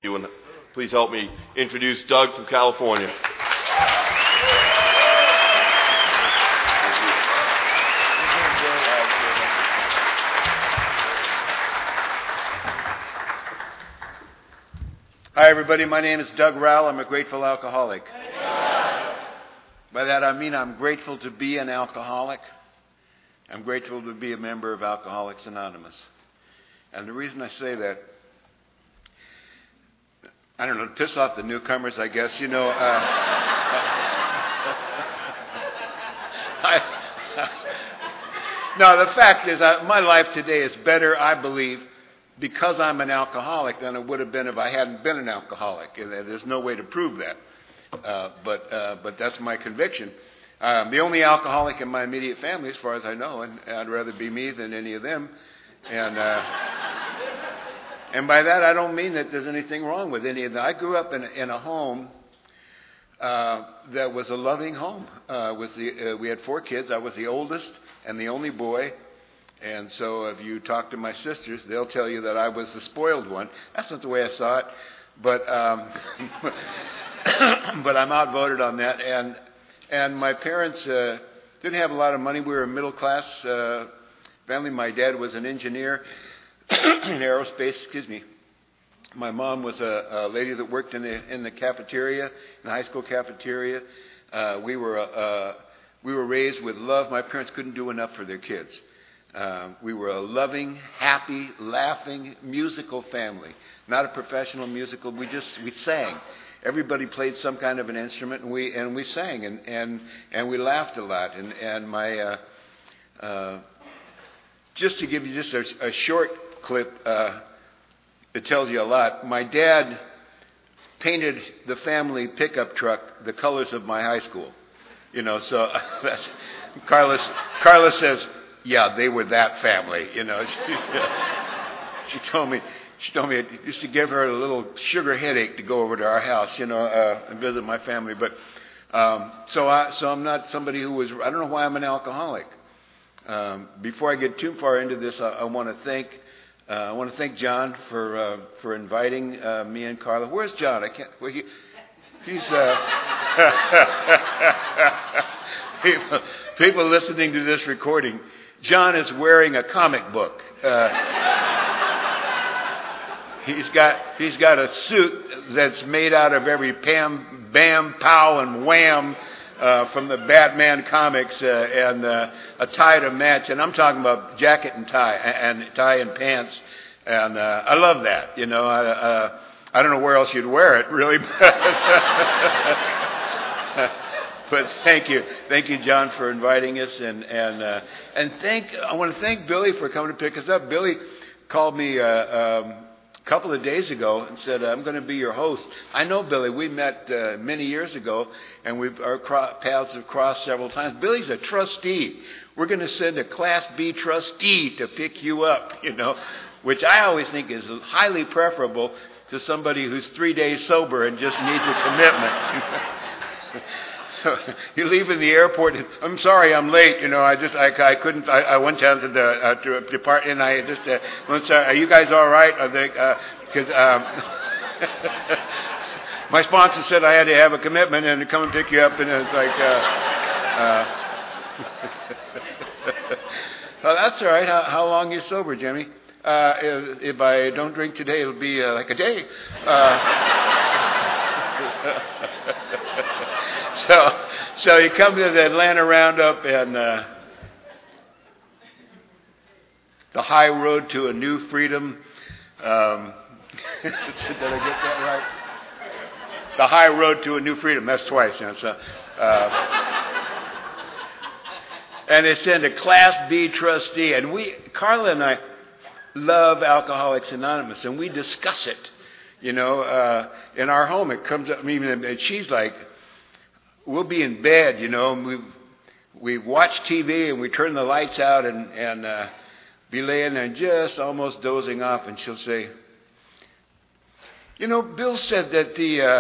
you, and please help me introduce Doug from California. Hi, everybody. My name is Doug Rowell. I'm a grateful alcoholic. By that, I mean I'm grateful to be an alcoholic. I'm grateful to be a member of Alcoholics Anonymous. And the reason I say that, I don't know, to piss off the newcomers, I guess. You know, no, the fact is, my life today is better, I believe, because I'm an alcoholic than it would have been if I hadn't been an alcoholic. And there's no way to prove that. But that's my conviction. The only alcoholic in my immediate family, as far as I know, and I'd rather be me than any of them. And by that, I don't mean that there's anything wrong with any of that. I grew up in a home that was a loving home. We had 4 kids. I was the oldest and the only boy. And so if you talk to my sisters, they'll tell you that I was the spoiled one. That's not the way I saw it. But but I'm outvoted on that. And my parents didn't have a lot of money. We were a middle-class family. My dad was an engineer in aerospace. My mom was a lady that worked in the cafeteria, in the high school cafeteria. We were raised with love. My parents couldn't do enough for their kids. We were a loving, happy, laughing, musical family. Not a professional musical. We sang. Everybody played some kind of an instrument, and we sang, and we laughed a lot. And my just to give you just a short clip, it tells you a lot. My dad painted the family pickup truck the colors of my high school. You know, so that's Carla says, yeah, they were that family. You know, she told me it used to give her a little sugar headache to go over to our house, you know, and visit my family. But so I'm not somebody who was. I don't know why I'm an alcoholic. Before I get too far into this, I want to thank John for inviting me and Carla. Where's John? I can't. Well, he's people listening to this recording. John is wearing a comic book. He's got a suit that's made out of every Pam, Bam, Pow, and Wham from the Batman comics, and a tie to match. And I'm talking about jacket and tie and pants. And I love that. You know, I don't know where else you'd wear it, really. But thank you, John, for inviting us, and I want to thank Billy for coming to pick us up. Billy called me a couple of days ago and said, I'm going to be your host. I know Billy. We met many years ago, and our paths have crossed several times. Billy's a trustee. We're going to send a Class B trustee to pick you up, you know, which I always think is highly preferable to somebody who's 3 days sober and just needs a commitment. So you leave in the airport. I'm sorry, I'm late. You know, I couldn't. I went down to the depart, and I just. I'm sorry. Are you guys all right? I think because my sponsor said I had to have a commitment and to come and pick you up, and it's like. Well, that's all right. How long are you sober, Jimmy? If I don't drink today, it'll be like a day. So you come to the Atlanta Roundup, and the high road to a new freedom. Did I get that right? The high road to a new freedom. That's twice. You know, so, and they send a Class B trustee, and Carla and I love Alcoholics Anonymous, and we discuss it. You know, in our home, it comes up. I mean, and she's like, we'll be in bed, you know, and we watch TV and we turn the lights out and be laying there just almost dozing off, and she'll say, you know, Bill said that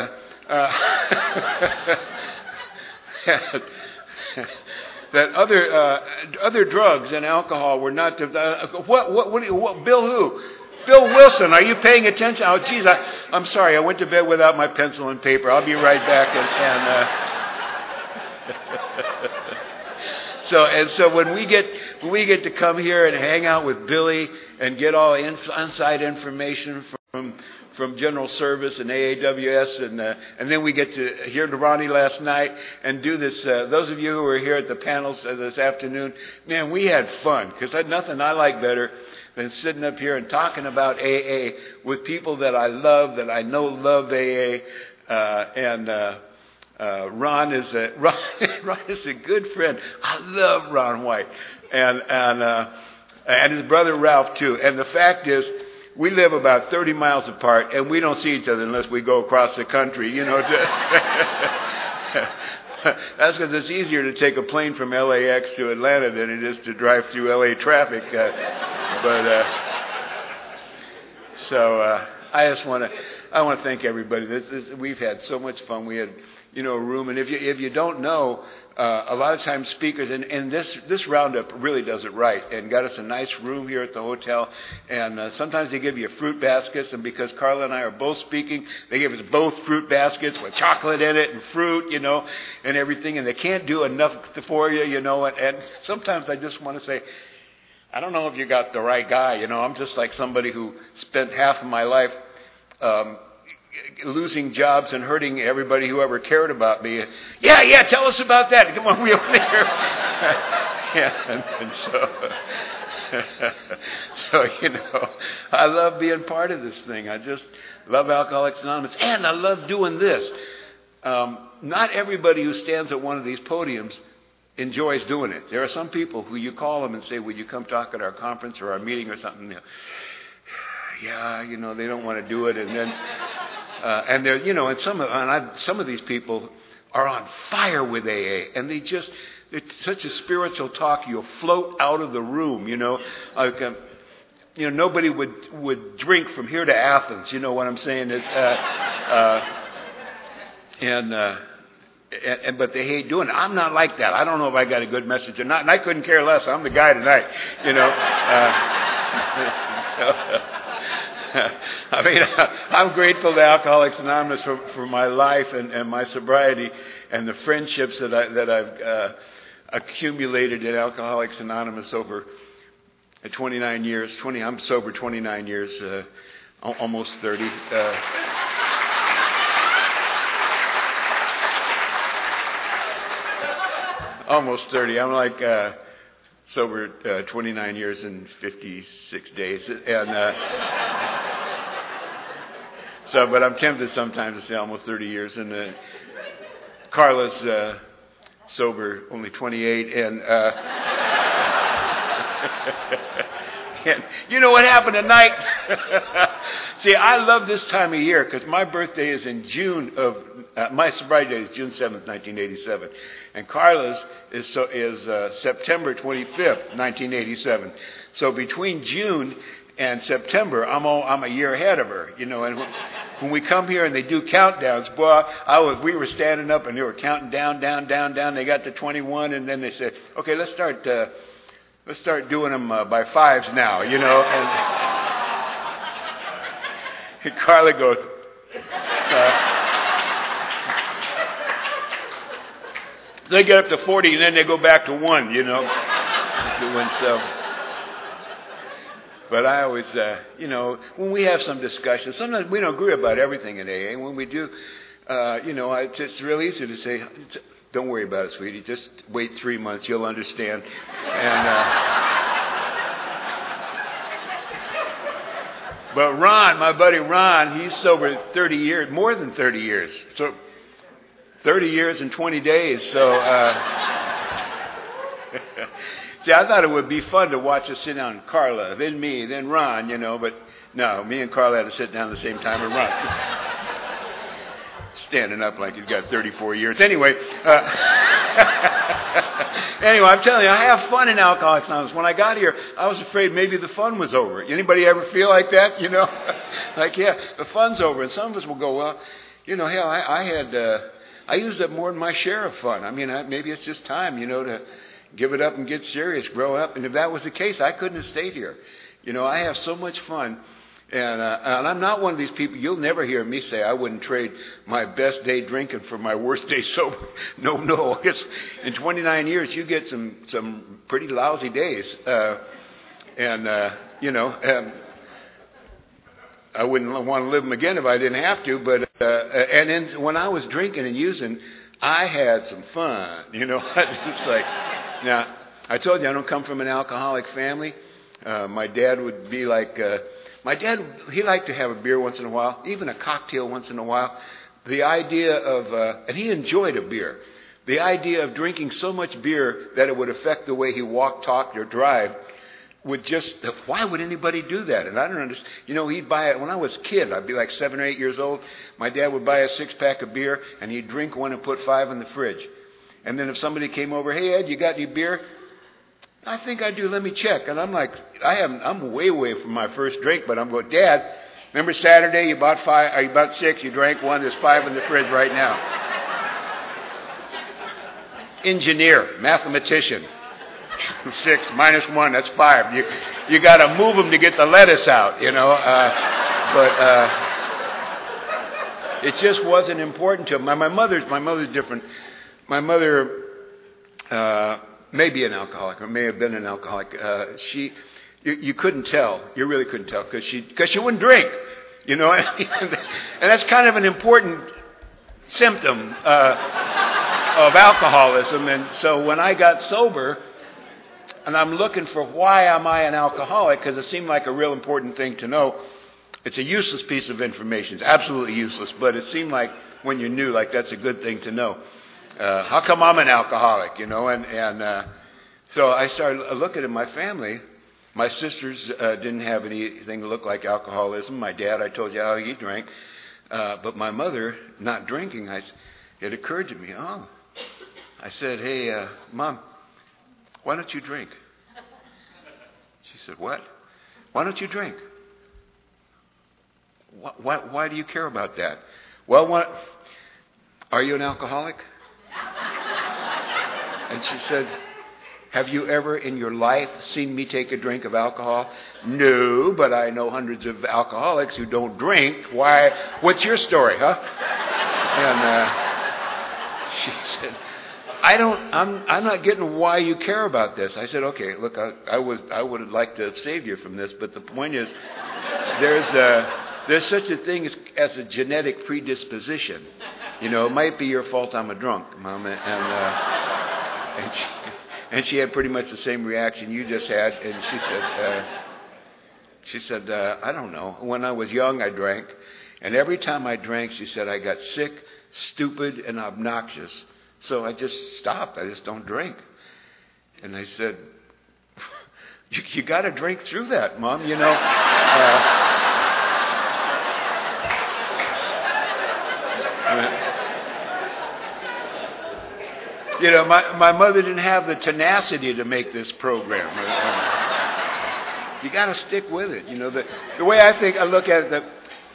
that other drugs and alcohol were not. What? Bill who? Bill Wilson, are you paying attention? Oh, geez, I'm sorry. I went to bed without my pencil and paper. I'll be right back. So when we get to come here and hang out with Billy and get all inside information from General Service and AAWS, and then we get to hear Ronnie last night and do this. Those of you who were here at the panels this afternoon, man, we had fun, because there's nothing I like better than sitting up here and talking about AA with people that I love, that I know love AA, Ron is a good friend. I love Ron White, and his brother Ralph too. And the fact is, we live about 30 miles apart, and we don't see each other unless we go across the country, That's because it's easier to take a plane from LAX to Atlanta than it is to drive through LA traffic. I just want to thank everybody. We've had so much fun. We had a room, and if you don't know, a lot of times speakers, and this roundup really does it right, and got us a nice room here at the hotel, and sometimes they give you fruit baskets, and because Carla and I are both speaking, they give us both fruit baskets with chocolate in it and fruit, and everything, and they can't do enough for you, and sometimes I just want to say, I don't know if you got the right guy, I'm just like somebody who spent half of my life losing jobs and hurting everybody who ever cared about me. Yeah, tell us about that. Come on, we over here. So I love being part of this thing. I just love Alcoholics Anonymous, and I love doing this. Not everybody who stands at one of these podiums enjoys doing it. There are some people who you call them and say, "Would you come talk at our conference or our meeting or something?" They don't want to do it, and then. And they're, and some of these people are on fire with AA, and it's such a spiritual talk. You'll float out of the room, nobody would drink from here to Athens. You know what I'm saying? But they hate doing it. I'm not like that. I don't know if I got a good message or not, and I couldn't care less. I'm the guy tonight, I'm grateful to Alcoholics Anonymous for my life and my sobriety and the friendships that I've accumulated in Alcoholics Anonymous over 29 years. I'm sober 29 years, almost 30. Almost 30. I'm like sober 29 years and 56 days, and. But I'm tempted sometimes to say almost 30 years. And Carla's sober only 28. And you know what happened tonight? See, I love this time of year because my birthday is in June of my sobriety date is June 7th, 1987, and Carla's is September 25th, 1987. So between June and September, I'm a year ahead of her, And when we come here and they do countdowns, boy, we were standing up and they were counting down. They got to 21, and then they said, "Okay, let's start doing them by fives now," And Carla goes, they get up to 40, and then they go back to 1, Doing so. But I always, when we have some discussion, sometimes we don't agree about everything in AA. And when we do, it's real easy to say, "Don't worry about it, sweetie. Just wait 3 months. You'll understand." But Ron, my buddy Ron, he's sober 30 years, more than 30 years. So 30 years and 20 days. So, see, I thought it would be fun to watch us sit down, Carla, then me, then Ron, but no, me and Carla had to sit down at the same time and Ron. Standing up like he's got 34 years. Anyway, I'm telling you, I have fun in Alcoholics Anonymous. When I got here, I was afraid maybe the fun was over. Anybody ever feel like that, Like, yeah, the fun's over. And some of us will go, well, hell, I used up more than my share of fun. I mean, maybe it's just time, to give it up and get serious, grow up. And if that was the case, I couldn't have stayed here. I have so much fun And I'm not one of these people. You'll never hear me say I wouldn't trade my best day drinking for my worst day sober. No. In 29 years, you get some pretty lousy days. I wouldn't want to live them again if I didn't have to. But and then when I was drinking and using, I had some fun. It's like, now, I told you I don't come from an alcoholic family. My dad would be like... he liked to have a beer once in a while, even a cocktail once in a while. The idea of, and he enjoyed a beer, the idea of drinking so much beer that it would affect the way he walked, talked, or drive, why would anybody do that? And I don't understand. He'd buy it, when I was a kid, I'd be like 7 or 8 years old, my dad would buy a 6-pack of beer, and he'd drink one and put 5 in the fridge. And then if somebody came over, hey, Ed, you got any beer? I think I do. Let me check. And I'm like, I'm way from my first drink, but I'm going, Dad, remember Saturday you bought 5, or you bought 6, you drank one, there's 5 in the fridge right now. Engineer, mathematician. 6 minus 1, that's 5. You got to move them to get the lettuce out, but it just wasn't important to him. My mother's different. My mother, maybe an alcoholic, or may have been an alcoholic. You couldn't tell. You really couldn't tell because she wouldn't drink, and that's kind of an important symptom of alcoholism. And so when I got sober, and I'm looking for why am I an alcoholic, because it seemed like a real important thing to know. It's a useless piece of information. It's absolutely useless, but it seemed like when you knew, like that's a good thing to know. How come I'm an alcoholic, And so I started looking at my family. My sisters didn't have anything to look like alcoholism. My dad, I told you how he drank. But my mother, not drinking, it occurred to me, I said, hey, Mom, why don't you drink? She said, what? Why don't you drink? Why do you care about that? Well, are you an alcoholic? And she said, have you ever in your life seen me take a drink of alcohol? No, but I know hundreds of alcoholics who don't drink. Why? What's your story, huh? And she said, I'm not getting why you care about this. I said, okay, look, I would like to save you from this, but the point is, there's such a thing as a genetic predisposition. It might be your fault I'm a drunk, Mom. And she had pretty much the same reaction you just had. And she said, I don't know. When I was young, I drank. And every time I drank, she said, I got sick, stupid, and obnoxious. So I just stopped. I just don't drink. And I said, you got to drink through that, Mom. My mother didn't have the tenacity to make this program. You got to stick with it. The way I look at it,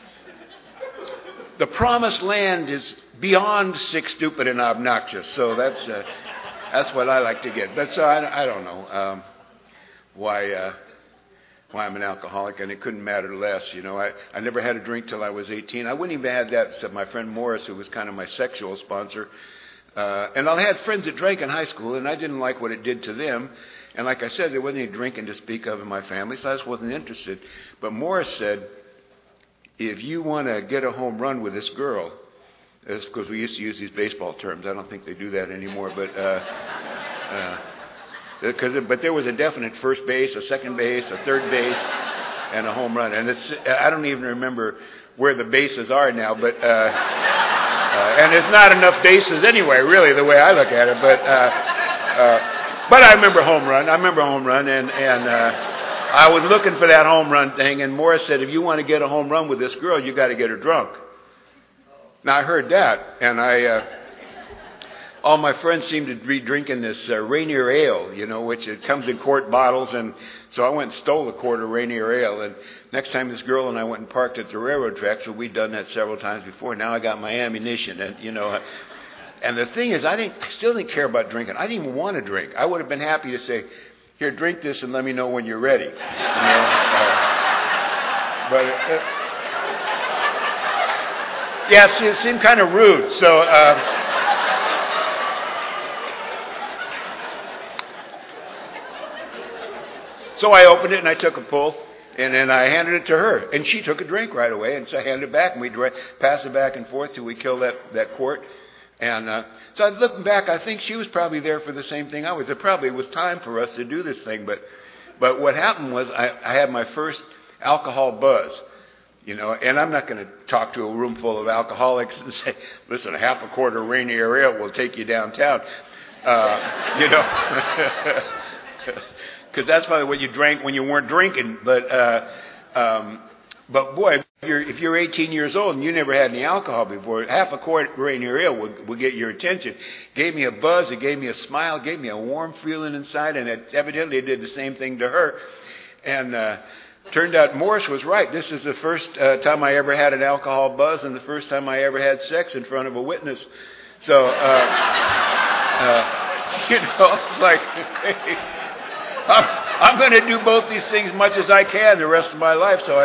the promised land is beyond sick, stupid, and obnoxious. So that's what I like to get. But so I don't know why I'm an alcoholic, and it couldn't matter less. I never had a drink till I was 18. I wouldn't even have had that except my friend Morris, who was kind of my sexual sponsor. And I had friends that drank in high school, and I didn't like what it did to them. And like I said, there wasn't any drinking to speak of in my family, so I just wasn't interested. But Morris said, if you want to get a home run with this girl, because we used to use these baseball terms. I don't think they do that anymore. But but there was a definite first base, a second base, a third base, and a home run. And I don't even remember where the bases are now. But and there's not enough bases anyway, really, the way I look at it. But I remember home run. And I was looking for that home run thing. And Morris said, if you want to get a home run with this girl, you got to get her drunk. Now, I heard that, and all my friends seemed to be drinking this Rainier Ale, which it comes in quart bottles, and so I went and stole a quart of Rainier Ale, and next time this girl and I went and parked at the railroad tracks, well, we'd done that several times before. Now I got my ammunition, and, and the thing is, I still didn't care about drinking. I didn't even want to drink. I would have been happy to say, here, drink this and let me know when you're ready. But yes, it seemed kind of rude. So so I opened it and I took a pull. And then I handed it to her, and she took a drink right away. And so I handed it back, and we passed it back and forth till we killed that quart. And so looking back, I think she was probably there for the same thing I was. It probably was time for us to do this thing. But what happened was I had my first alcohol buzz, and I'm not going to talk to a room full of alcoholics and say, listen, a half a quart of Rainier Ale will take you downtown, because that's probably what you drank when you weren't drinking. But boy, if you're 18 years old and you never had any alcohol before, half a quart Rainier Ale would get your attention. Gave me a buzz, it gave me a smile, gave me a warm feeling inside, and it evidently did the same thing to her. And turned out Morris was right. This is the first time I ever had an alcohol buzz, and the first time I ever had sex in front of a witness. So, it's like... I'm going to do both these things as much as I can the rest of my life. So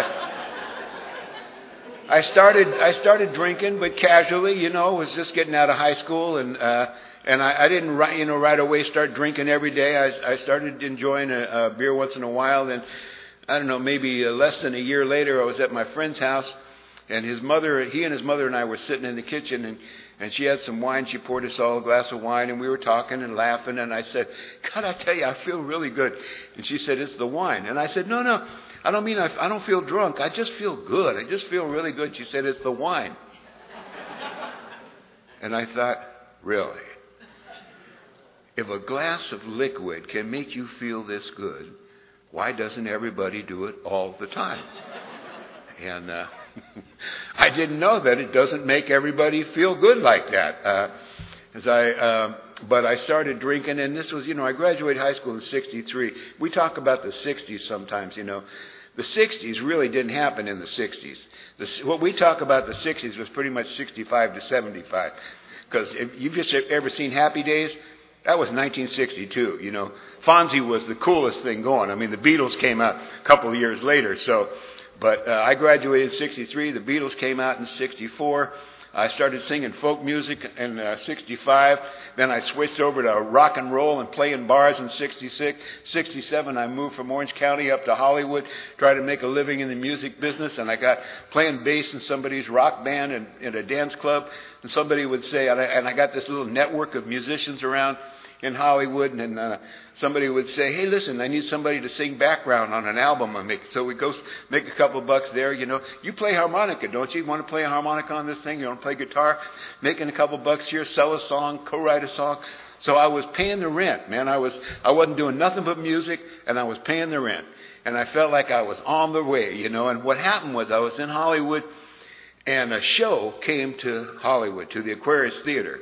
I started drinking, but casually, was just getting out of high school, and I didn't right away start drinking every day. I started enjoying a beer once in a while. Then I don't know, maybe less than a year later, I was at my friend's house, and his mother and I were sitting in the kitchen, and she had some wine. She poured us all a glass of wine, and we were talking and laughing. And I said, God, I tell you, I feel really good. And she said, it's the wine. And I said, no, I don't mean I don't feel drunk. I just feel good. I just feel really good. She said, it's the wine. And I thought, really? If a glass of liquid can make you feel this good, why doesn't everybody do it all the time? And I didn't know that it doesn't make everybody feel good like that. But I started drinking, and this was, I graduated high school in '63. We talk about the '60s sometimes, The '60s really didn't happen in the '60s. What we talk about the '60s was pretty much '65 to '75. Because if you've just ever seen Happy Days, that was 1962. Fonzie was the coolest thing going. I mean, the Beatles came out a couple of years later, so... But I graduated in '63. The Beatles came out in '64. I started singing folk music in '65. Then I switched over to rock and roll and playing bars in '66. '67, I moved from Orange County up to Hollywood, tried to make a living in the music business. And I got playing bass in somebody's rock band and in a dance club. And somebody would say, and I got this little network of musicians around in Hollywood, and somebody would say, hey, listen, I need somebody to sing background on an album I make. So we go make a couple of bucks there. You play harmonica, don't you? You want to play a harmonica on this thing? You want to play guitar? Making a couple of bucks here, sell a song, co-write a song. So I was paying the rent, man. I wasn't doing nothing but music, and I was paying the rent. And I felt like I was on the way, And what happened was I was in Hollywood, and a show came to Hollywood, to the Aquarius Theater,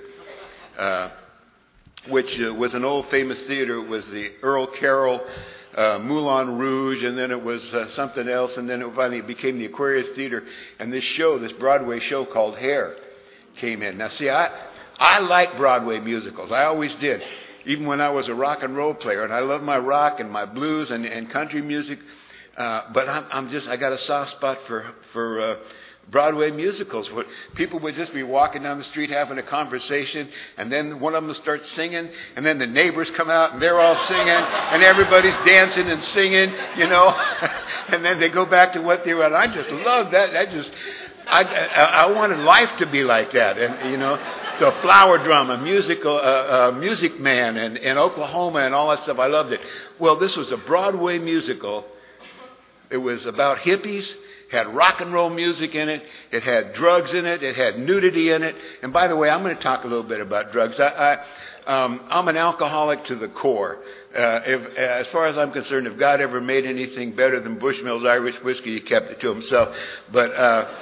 which was an old famous theater. It was the Earl Carroll Moulin Rouge, and then it was something else, and then it finally became the Aquarius Theater. And this Broadway show called Hair came in. Now, see, I like Broadway musicals. I always did, even when I was a rock and roll player. And I love my rock and my blues and country music. But I got a soft spot for Broadway musicals. People would just be walking down the street having a conversation, and then one of them starts singing, and then the neighbors come out and they're all singing, and everybody's dancing and singing, and then they go back to what they were. And I just love that. I wanted life to be like that, and so Flower Drum, a Music Man, and Oklahoma, and all that stuff. I loved it. Well, this was a Broadway musical. It was about hippies. Had rock and roll music in it. It had drugs in it. It had nudity in it. And by the way, I'm going to talk a little bit about drugs. I'm an alcoholic to the core. As far as I'm concerned, if God ever made anything better than Bushmills Irish whiskey, He kept it to Himself. But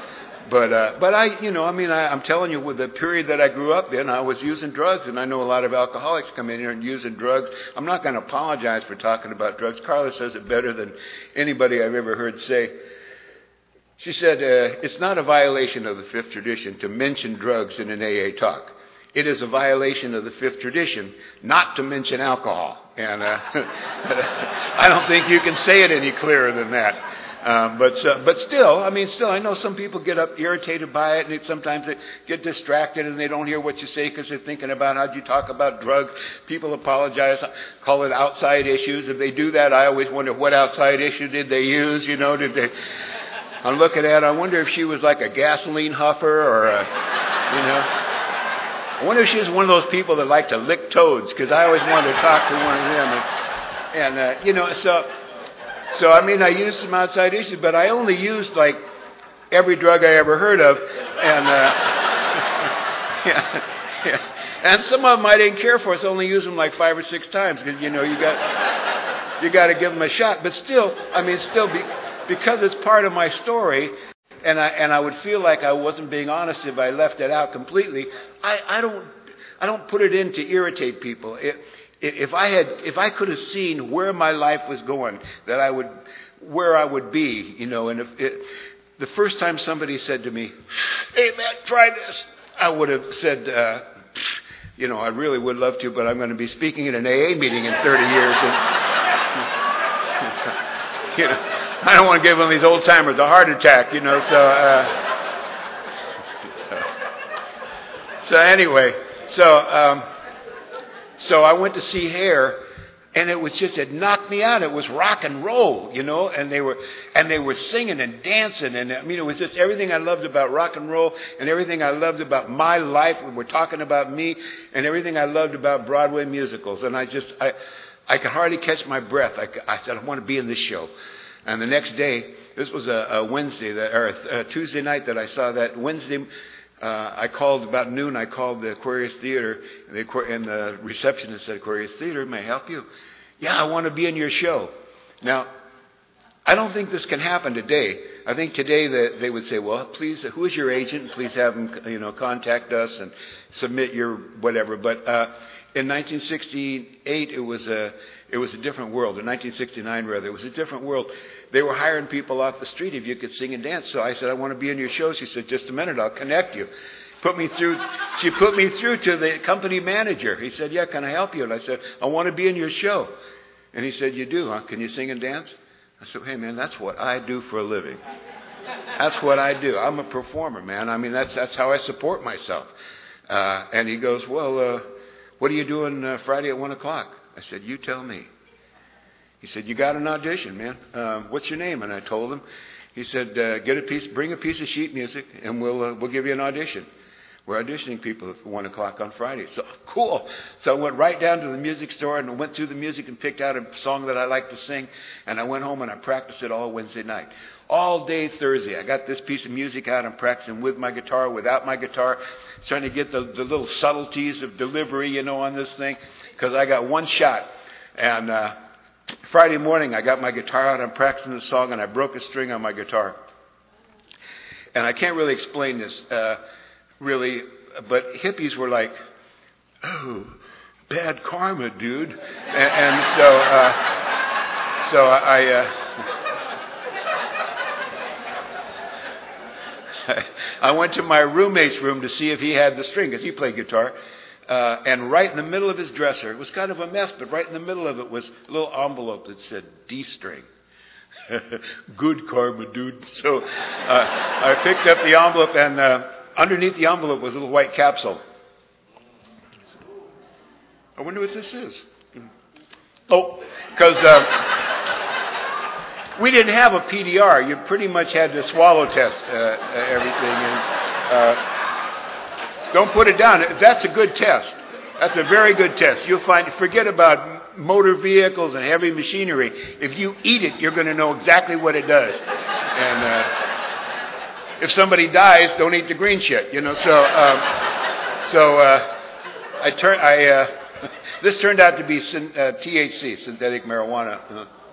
I'm telling you, with the period that I grew up in, I was using drugs, and I know a lot of alcoholics come in here and using drugs. I'm not going to apologize for talking about drugs. Carla says it better than anybody I've ever heard say. She said, it's not a violation of the fifth tradition to mention drugs in an AA talk. It is a violation of the fifth tradition not to mention alcohol. And I don't think you can say it any clearer than that. But still, I know some people get irritated by it, and sometimes they get distracted and they don't hear what you say because they're thinking about how'd you talk about drugs. People apologize, call it outside issues. If they do that, I always wonder what outside issue did they use. I'm looking at her, I wonder if she was like a gasoline huffer or I wonder if she was one of those people that like to lick toads, because I always wanted to talk to one of them. So I used some outside issues, but I only used like every drug I ever heard of, and and some of them I didn't care for, so I only used them like 5 or 6 times, because you got to give them a shot. But still, because it's part of my story. And I would feel like I wasn't being honest if I left it out completely. I don't put it in to irritate people. If I could have seen where my life was going, where I would be, and the first time somebody said to me, "Hey man, try this," I would have said, I really would love to, but I'm going to be speaking at an AA meeting in 30 years, and I don't want to give one of these old timers a heart attack, So anyway, so I went to see Hair, and it knocked me out. It was rock and roll, and they were singing and dancing, and it was just everything I loved about rock and roll, and everything I loved about my life. We're talking about me, and everything I loved about Broadway musicals, and I could hardly catch my breath. I said, I want to be in this show. And the next day, this was a Wednesday a Tuesday night that I saw that. Wednesday, I called about noon. I called the Aquarius Theater, and the receptionist said, "Aquarius Theater, may I help you?" "Yeah, I want to be in your show." Now, I don't think this can happen today. I think today that they would say, "Well, please, who is your agent? Please have them, contact us and submit your whatever." But in 1968, it was a different world. In 1969, rather, it was a different world. They were hiring people off the street if you could sing and dance. So I said, "I want to be in your show." She said, "Just a minute, I'll connect you." She put me through to the company manager. He said, "Yeah, can I help you?" And I said, "I want to be in your show." And he said, "You do, huh? Can you sing and dance?" I said, "Hey, man, that's what I do for a living. That's what I do. I'm a performer, man. That's how I support myself." And he goes, "Well, what are you doing Friday at 1 o'clock?" I said, "You tell me." He said, "You got an audition, man. What's your name?" And I told him. He said, bring a piece of sheet music, and we'll give you an audition. We're auditioning people at 1 o'clock on Friday. So, cool. So I went right down to the music store and went through the music and picked out a song that I like to sing. And I went home and I practiced it all Wednesday night. All day Thursday, I got this piece of music out. I'm practicing with my guitar, without my guitar, trying to get the little subtleties of delivery, on this thing, because I got one shot. And Friday morning, I got my guitar out. I'm practicing the song, and I broke a string on my guitar. And I can't really explain this, really, but hippies were like, "Oh, bad karma, dude." And so I went to my roommate's room to see if he had the string, because he played guitar. And right in the middle of his dresser, it was kind of a mess, but right in the middle of it was a little envelope that said D string. Good karma, dude. So I picked up the envelope, and underneath the envelope was a little white capsule. I wonder what this is. Oh, because we didn't have a PDR. You pretty much had to swallow test everything. And don't put it down. That's a good test. That's a very good test. You'll forget about motor vehicles and heavy machinery. If you eat it, you're going to know exactly what it does. And if somebody dies, don't eat the green shit. This turned out to be THC, synthetic marijuana.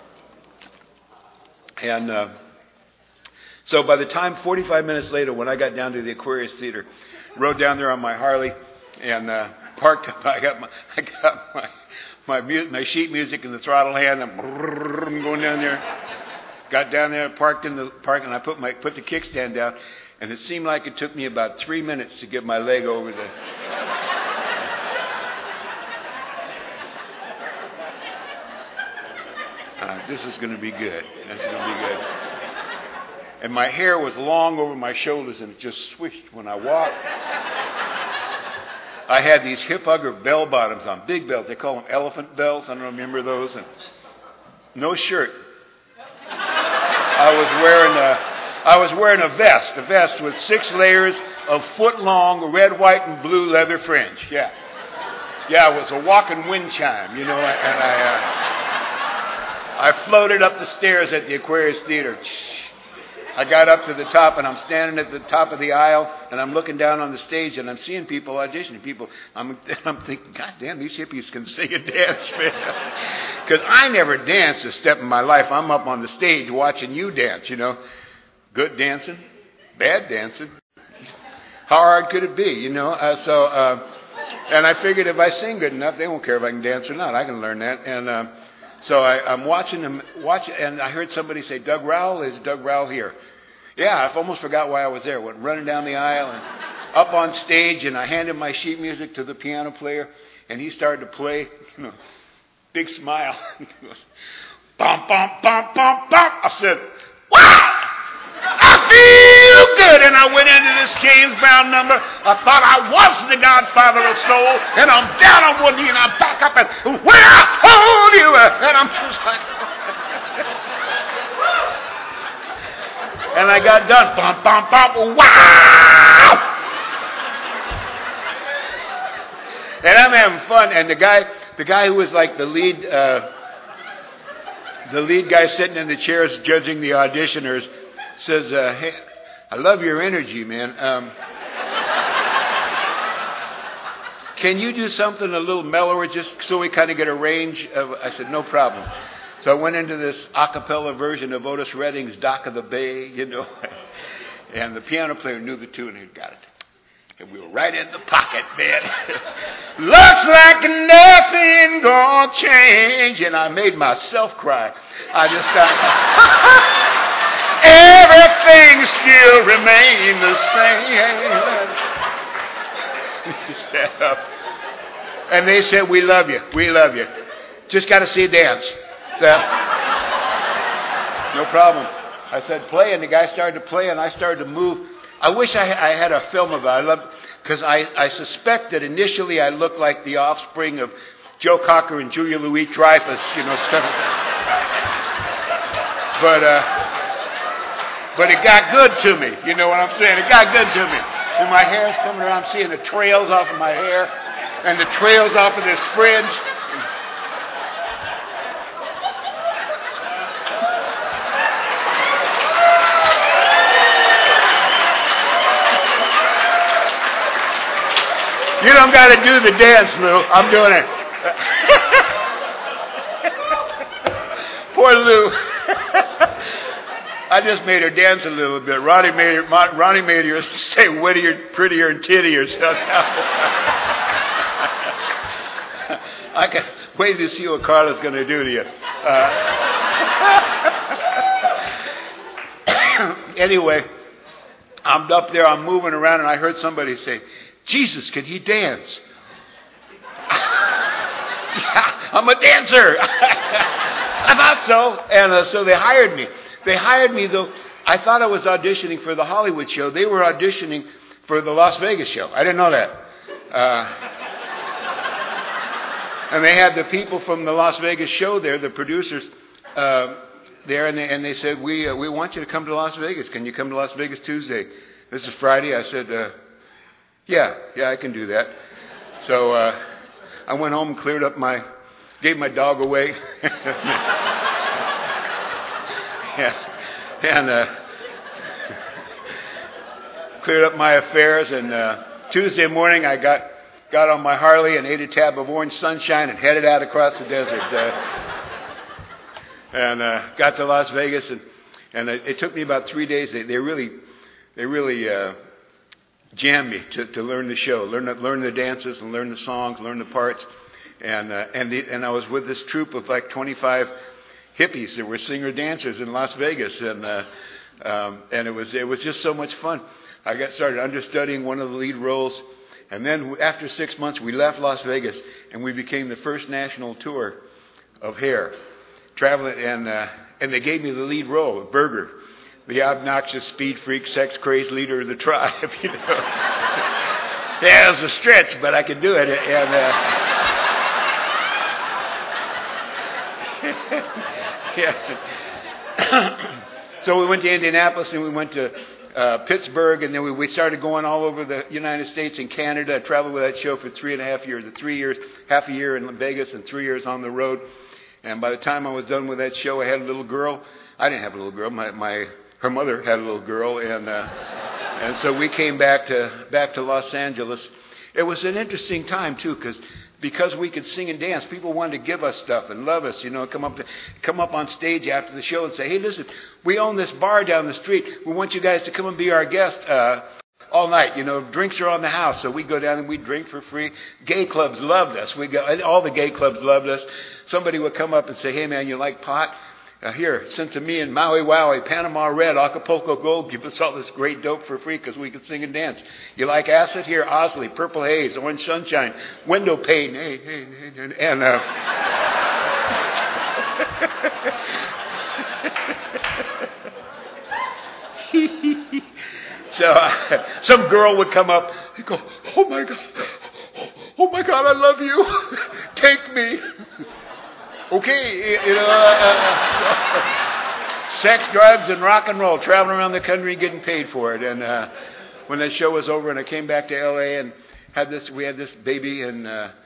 And so by the time 45 minutes later, when I got down to the Aquarius Theater, rode down there on my Harley and parked. I got my sheet music in the throttle hand. I'm going down there. Got down there, parked in the park, and I put the kickstand down. And it seemed like it took me about 3 minutes to get my leg over the. This is going to be good. This is going to be good. And my hair was long over my shoulders and it just swished when I walked. I had these hip hugger bell bottoms on, big bells. They call them elephant bells. I don't remember those. And no shirt. I was wearing a vest with 6 layers of foot-long red, white, and blue leather fringe. Yeah, it was a walking wind chime, and I floated up the stairs at the Aquarius Theater. I got up to the top, and I'm standing at the top of the aisle, and I'm looking down on the stage, and I'm seeing people auditioning. I'm thinking, God damn, these hippies can sing and dance, man. Because I never danced a step in my life. I'm up on the stage watching you dance, Good dancing, bad dancing. How hard could it be, And I figured if I sing good enough, they won't care if I can dance or not. I can learn that. And so I'm watching them, and I heard somebody say, Doug Rowell, is Doug Rowell here? Yeah, I almost forgot why I was there. Went running down the aisle and up on stage, and I handed my sheet music to the piano player, and he started to play, big smile. He goes, bum, bum, bum, bum, bum. I said, wow! I feel good. And I went into this James Brown number. I thought I was the Godfather of soul. And I'm down on one knee and I back up and when I hold you. And I'm just like. And I got done. Bum, bum, bum. Wow! And I'm having fun. And the guy who was like the lead guy sitting in the chairs judging the auditioners says, hey, I love your energy, man. Can you do something a little mellower just so we kind of get a range of... I said, no problem. So I went into this a cappella version of Otis Redding's Dock of the Bay, And the piano player knew the tune and he got it. And we were right in the pocket, man. Looks like nothing gonna change. And I made myself cry. I just thought... Everything still remains the same. And they said, we love you. We love you. Just got to see a dance. So, no problem. I said, play. And the guy started to play and I started to move. I wish I had a film of it. Because I suspect that initially I looked like the offspring of Joe Cocker and Julia Louis-Dreyfus, stuff. But it got good to me. You know what I'm saying? It got good to me. And my hair's coming around. I'm seeing the trails off of my hair and the trails off of this fringe. You don't got to do the dance, Lou. I'm doing it. Poor Lou. I just made her dance a little bit. Ronnie made her say wittier, prettier, and tittier stuff. I can wait to see what Carla's going to do to you. Anyway, I'm up there, I'm moving around, and I heard somebody say, Jesus, can he dance? Yeah, I'm a dancer. I thought so. And so they hired me. They hired me, though. I thought I was auditioning for the Hollywood show. They were auditioning for the Las Vegas show. I didn't know that. And they had the people from the Las Vegas show there, the producers there, and they said, we want you to come to Las Vegas. Can you come to Las Vegas Tuesday? This is Friday. I said, yeah, I can do that. So I went home and gave my dog away. Yeah, and cleared up my affairs. And Tuesday morning, I got on my Harley and ate a tab of orange sunshine and headed out across the desert. And got to Las Vegas, and it took me about 3 days. They really jammed me to learn the show, learn the dances, and learn the songs, learn the parts. And I was with this troupe of like 25 hippies that were singer-dancers in Las Vegas, and it was just so much fun. I got started understudying one of the lead roles, and then after 6 months, we left Las Vegas, and we became the first national tour of Hair, traveling, and they gave me the lead role, Berger. the obnoxious speed freak, sex crazed leader of the tribe. You know, yeah, it was a stretch, but I could do it. And yeah. So we went to Indianapolis, and we went to Pittsburgh, and then we started going all over the United States and Canada. I traveled with that show for 3.5 years, 3 years, half a year in Vegas and 3 years on the road. And by the time I was done with that show, I had a little girl. I didn't have a little girl. Her mother had a little girl, and so we came back to Los Angeles. It was an interesting time too, because we could sing and dance. People wanted to give us stuff and love us, you know, come up on stage after the show and say, "Hey, listen, we own this bar down the street. We want you guys to come and be our guest all night. You know, drinks are on the house." So we'd go down and we'd drink for free. Gay clubs loved us. All the gay clubs loved us. Somebody would come up and say, "Hey, man, you like pot? Here, send to me in Maui Wowie, Panama Red, Acapulco Gold, give us all this great dope for free because we could sing and dance. You like acid? Here, Osley, Purple Haze, Orange Sunshine, Window Pane, and so some girl would come up and go, oh my God, I love you, take me." Okay, you know, sex, drugs, and rock and roll, traveling around the country getting paid for it. And when that show was over and I came back to L.A. and we had this baby, and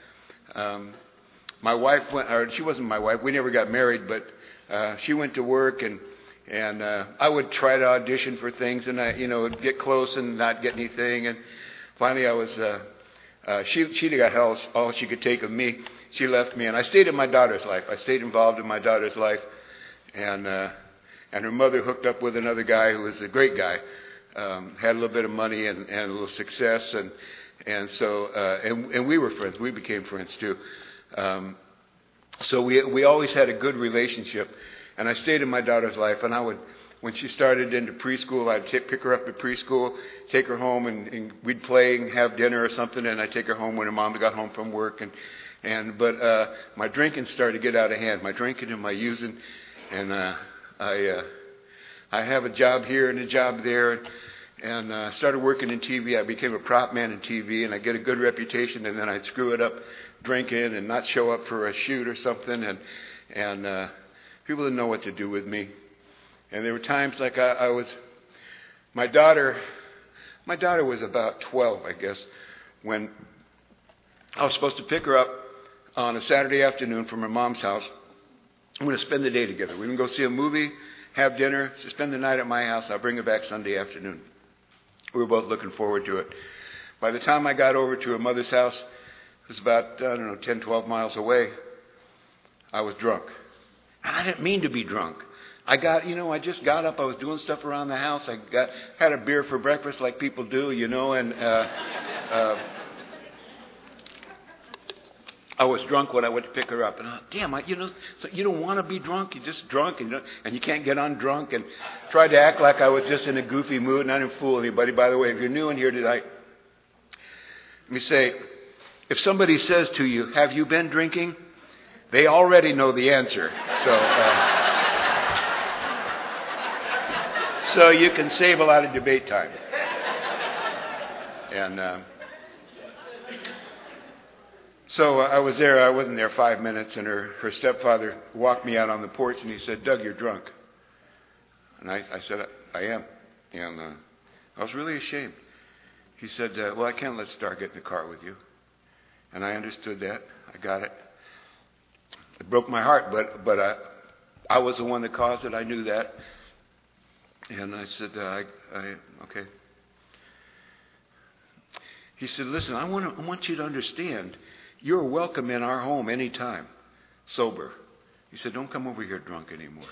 my wife she wasn't my wife, we never got married, but she went to work, and I would try to audition for things, and I, you know, would get close and not get anything. And finally I was, she got all she could take of me. She left me, and I stayed in my daughter's life. I stayed involved in my daughter's life, and her mother hooked up with another guy who was a great guy, had a little bit of money and a little success, and so we were friends. We became friends too. So we always had a good relationship, and I stayed in my daughter's life. And when she started into preschool, I'd pick her up at preschool, take her home, and we'd play and have dinner or something, and I'd take her home when her mom got home from work. But my drinking started to get out of hand, my drinking and my using, and I have a job here and a job there, and started working in TV. I became a prop man in TV, and I get a good reputation, and then I'd screw it up drinking and not show up for a shoot or something, and people didn't know what to do with me. And there were times like my daughter was about 12, I guess, when I was supposed to pick her up on a Saturday afternoon from her mom's house. I'm going to spend the day together. We're going to go see a movie, have dinner, spend the night at my house. I'll bring her back Sunday afternoon. We were both looking forward to it. By the time I got over to her mother's house, it was about, 10, 12 miles away, I was drunk. And I didn't mean to be drunk. I just got up. I was doing stuff around the house. Had a beer for breakfast like people do, and I was drunk when I went to pick her up, and so you don't want to be drunk. You're just drunk, and you can't get undrunk. And tried to act like I was just in a goofy mood, and I didn't fool anybody. By the way, if you're new in here tonight, let me say, if somebody says to you, "Have you been drinking?" they already know the answer. So you can save a lot of debate time. And so I was there. I wasn't there 5 minutes, and her stepfather walked me out on the porch, and he said, "Doug, you're drunk." And I said, "I am." And I was really ashamed. He said, "Well, I can't let Star get in the car with you." And I understood that. I got it. It broke my heart, but I was the one that caused it. I knew that. And I said, okay. He said, "Listen, I want you to understand, you're welcome in our home anytime, sober." He said, "Don't come over here drunk anymore."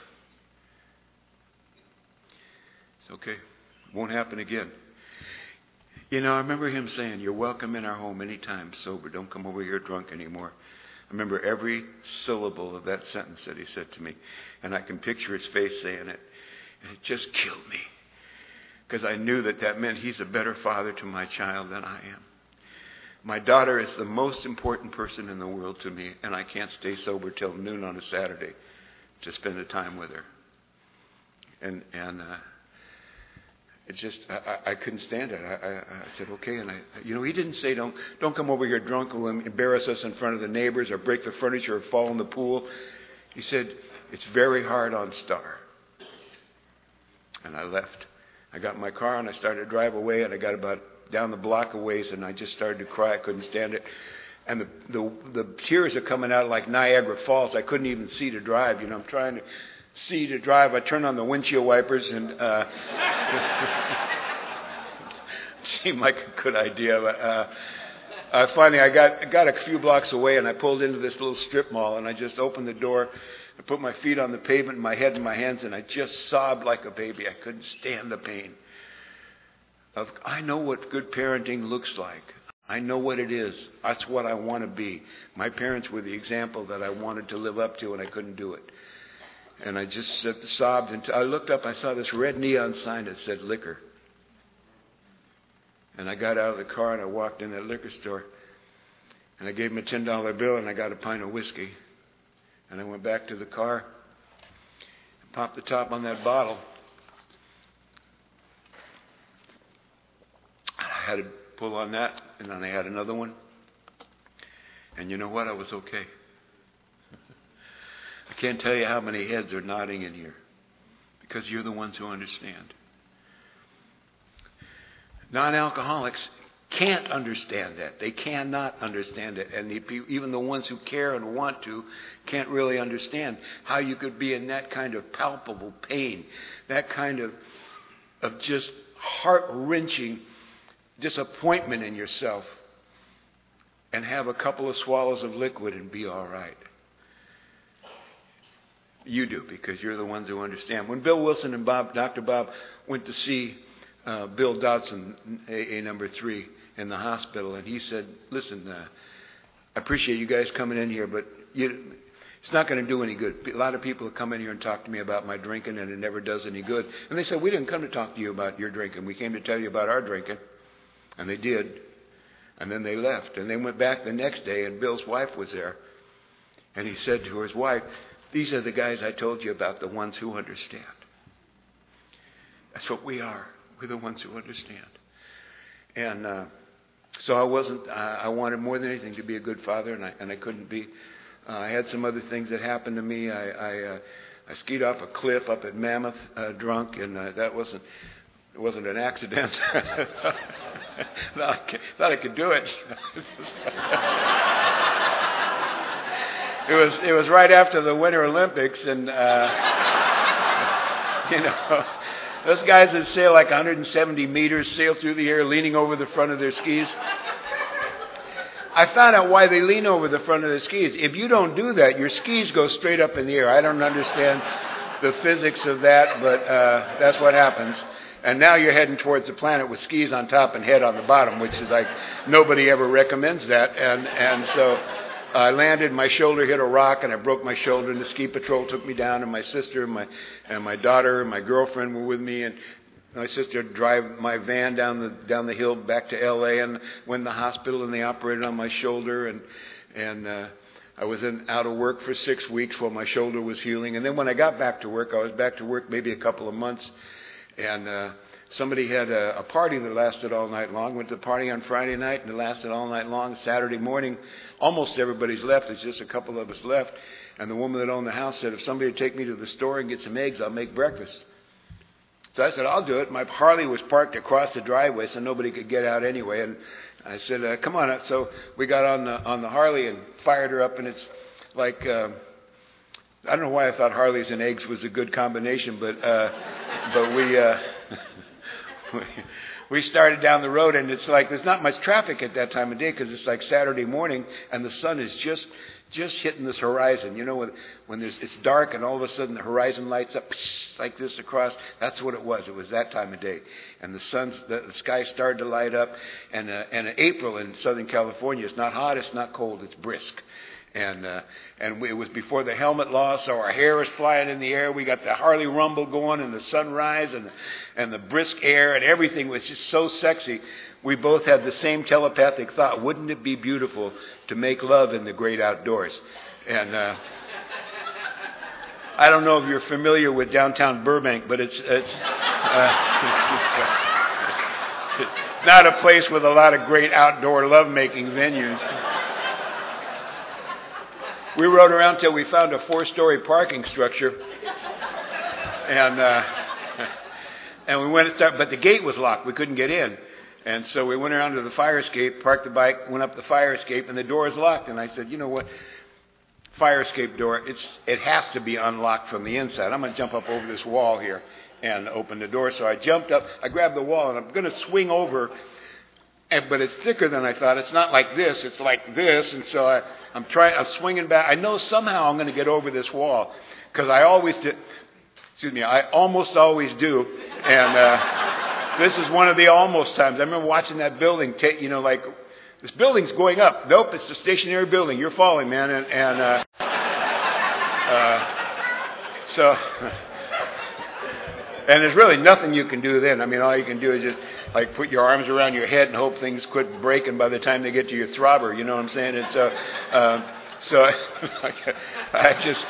It's okay. Won't happen again. I remember him saying, "You're welcome in our home anytime, sober. Don't come over here drunk anymore." I remember every syllable of that sentence that he said to me. And I can picture his face saying it. And it just killed me. Because I knew that meant he's a better father to my child than I am. My daughter is the most important person in the world to me. And I can't stay sober till noon on a Saturday to spend the time with her. And it just, I couldn't stand it. I said, okay. And he didn't say, don't come over here drunk and embarrass us in front of the neighbors or break the furniture or fall in the pool. He said, it's very hard on Star. And I left. I got in my car and I started to drive away, and I got about down the block a ways, and I just started to cry. I couldn't stand it. And the tears are coming out like Niagara Falls. I couldn't even see to drive. I'm trying to see to drive. I turned on the windshield wipers, and it seemed like a good idea. But finally, I got a few blocks away, and I pulled into this little strip mall, and I just opened the door. I put my feet on the pavement, my head in my hands, and I just sobbed like a baby. I couldn't stand the pain. I know what good parenting looks like. I know what it is. That's what I want to be. My parents were the example that I wanted to live up to, and I couldn't do it. And I just sobbed until I looked up. I saw this red neon sign that said liquor. And I got out of the car and I walked in that liquor store. And I gave him a $10 bill and I got a pint of whiskey. And I went back to the car and popped the top on that bottle. I had to pull on that, and then I had another one. And you know what? I was okay. I can't tell you how many heads are nodding in here because you're the ones who understand. Non-alcoholics can't understand that. They cannot understand it. And even the ones who care and want to can't really understand how you could be in that kind of palpable pain, that kind of just heart-wrenching disappointment in yourself, and have a couple of swallows of liquid and be all right. You do, because you're the ones who understand. When Bill Wilson and Dr. Bob went to see Bill Dodson, AA number 3, in the hospital, and he said, listen, I appreciate you guys coming in here, but it's not going to do any good. A lot of people come in here and talk to me about my drinking, and it never does any good. And they said, we didn't come to talk to you about your drinking. We came to tell you about our drinking. And they did. And then they left. And they went back the next day, and Bill's wife was there. And he said to his wife, these are the guys I told you about, the ones who understand. That's what we are. We're the ones who understand. And so I wanted more than anything to be a good father, and I couldn't be. I had some other things that happened to me. I skied off a cliff up at Mammoth drunk, and that wasn't an accident. Thought I could do it. It was right after the Winter Olympics, and those guys that sail like 170 meters, sail through the air, leaning over the front of their skis. I found out why they lean over the front of their skis. If you don't do that, your skis go straight up in the air. I don't understand the physics of that, but that's what happens. And now you're heading towards the planet with skis on top and head on the bottom, which is like nobody ever recommends that. And so I landed, my shoulder hit a rock, and I broke my shoulder. And the ski patrol took me down, and my sister and my daughter and my girlfriend were with me. And my sister drive my van down the hill back to L.A. and went in the hospital, and they operated on my shoulder. And I was out of work for 6 weeks while my shoulder was healing. And then when I got back to work, I was back to work maybe a couple of months. And somebody had a party that lasted all night long. Went to the party on Friday night, and it lasted all night long. Saturday morning, almost everybody's left. There's just a couple of us left. And the woman that owned the house said, if somebody would take me to the store and get some eggs, I'll make breakfast. So I said, I'll do it. My Harley was parked across the driveway, so nobody could get out anyway. And I said, come on. So we got on the Harley and fired her up, and it's like... I don't know why I thought Harleys and eggs was a good combination, but we started down the road, and it's like there's not much traffic at that time of day because it's like Saturday morning, and the sun is just hitting this horizon. You know, when it's dark, and all of a sudden the horizon lights up like this across. That's what it was. It was that time of day, and the sky started to light up. And April in Southern California, it's not hot, it's not cold, it's brisk. And it was before the helmet law, so our hair was flying in the air. We got the Harley rumble going, and the sunrise, and the brisk air, and everything was just so sexy. We both had the same telepathic thought: wouldn't it be beautiful to make love in the great outdoors? And I don't know if you're familiar with downtown Burbank, but it's not a place with a lot of great outdoor lovemaking venues. We rode around till we found a 4-story parking structure, and we went to start, but the gate was locked. We couldn't get in. And so we went around to the fire escape, parked the bike, went up the fire escape, and the door is locked. And I said, you know what? Fire escape door, it has to be unlocked from the inside. I'm going to jump up over this wall here and open the door. So I jumped up, I grabbed the wall, and I'm going to swing over, but it's thicker than I thought. It's not like this, it's like this. And so I'm swinging back. I know somehow I'm going to get over this wall, because I almost always do. And this is one of the almost times. I remember watching that building, like, this building's going up. Nope, it's a stationary building. You're falling, man. And there's really nothing you can do then. I mean, all you can do is just like put your arms around your head and hope things quit breaking by the time they get to your throbber. You know what I'm saying? And so I just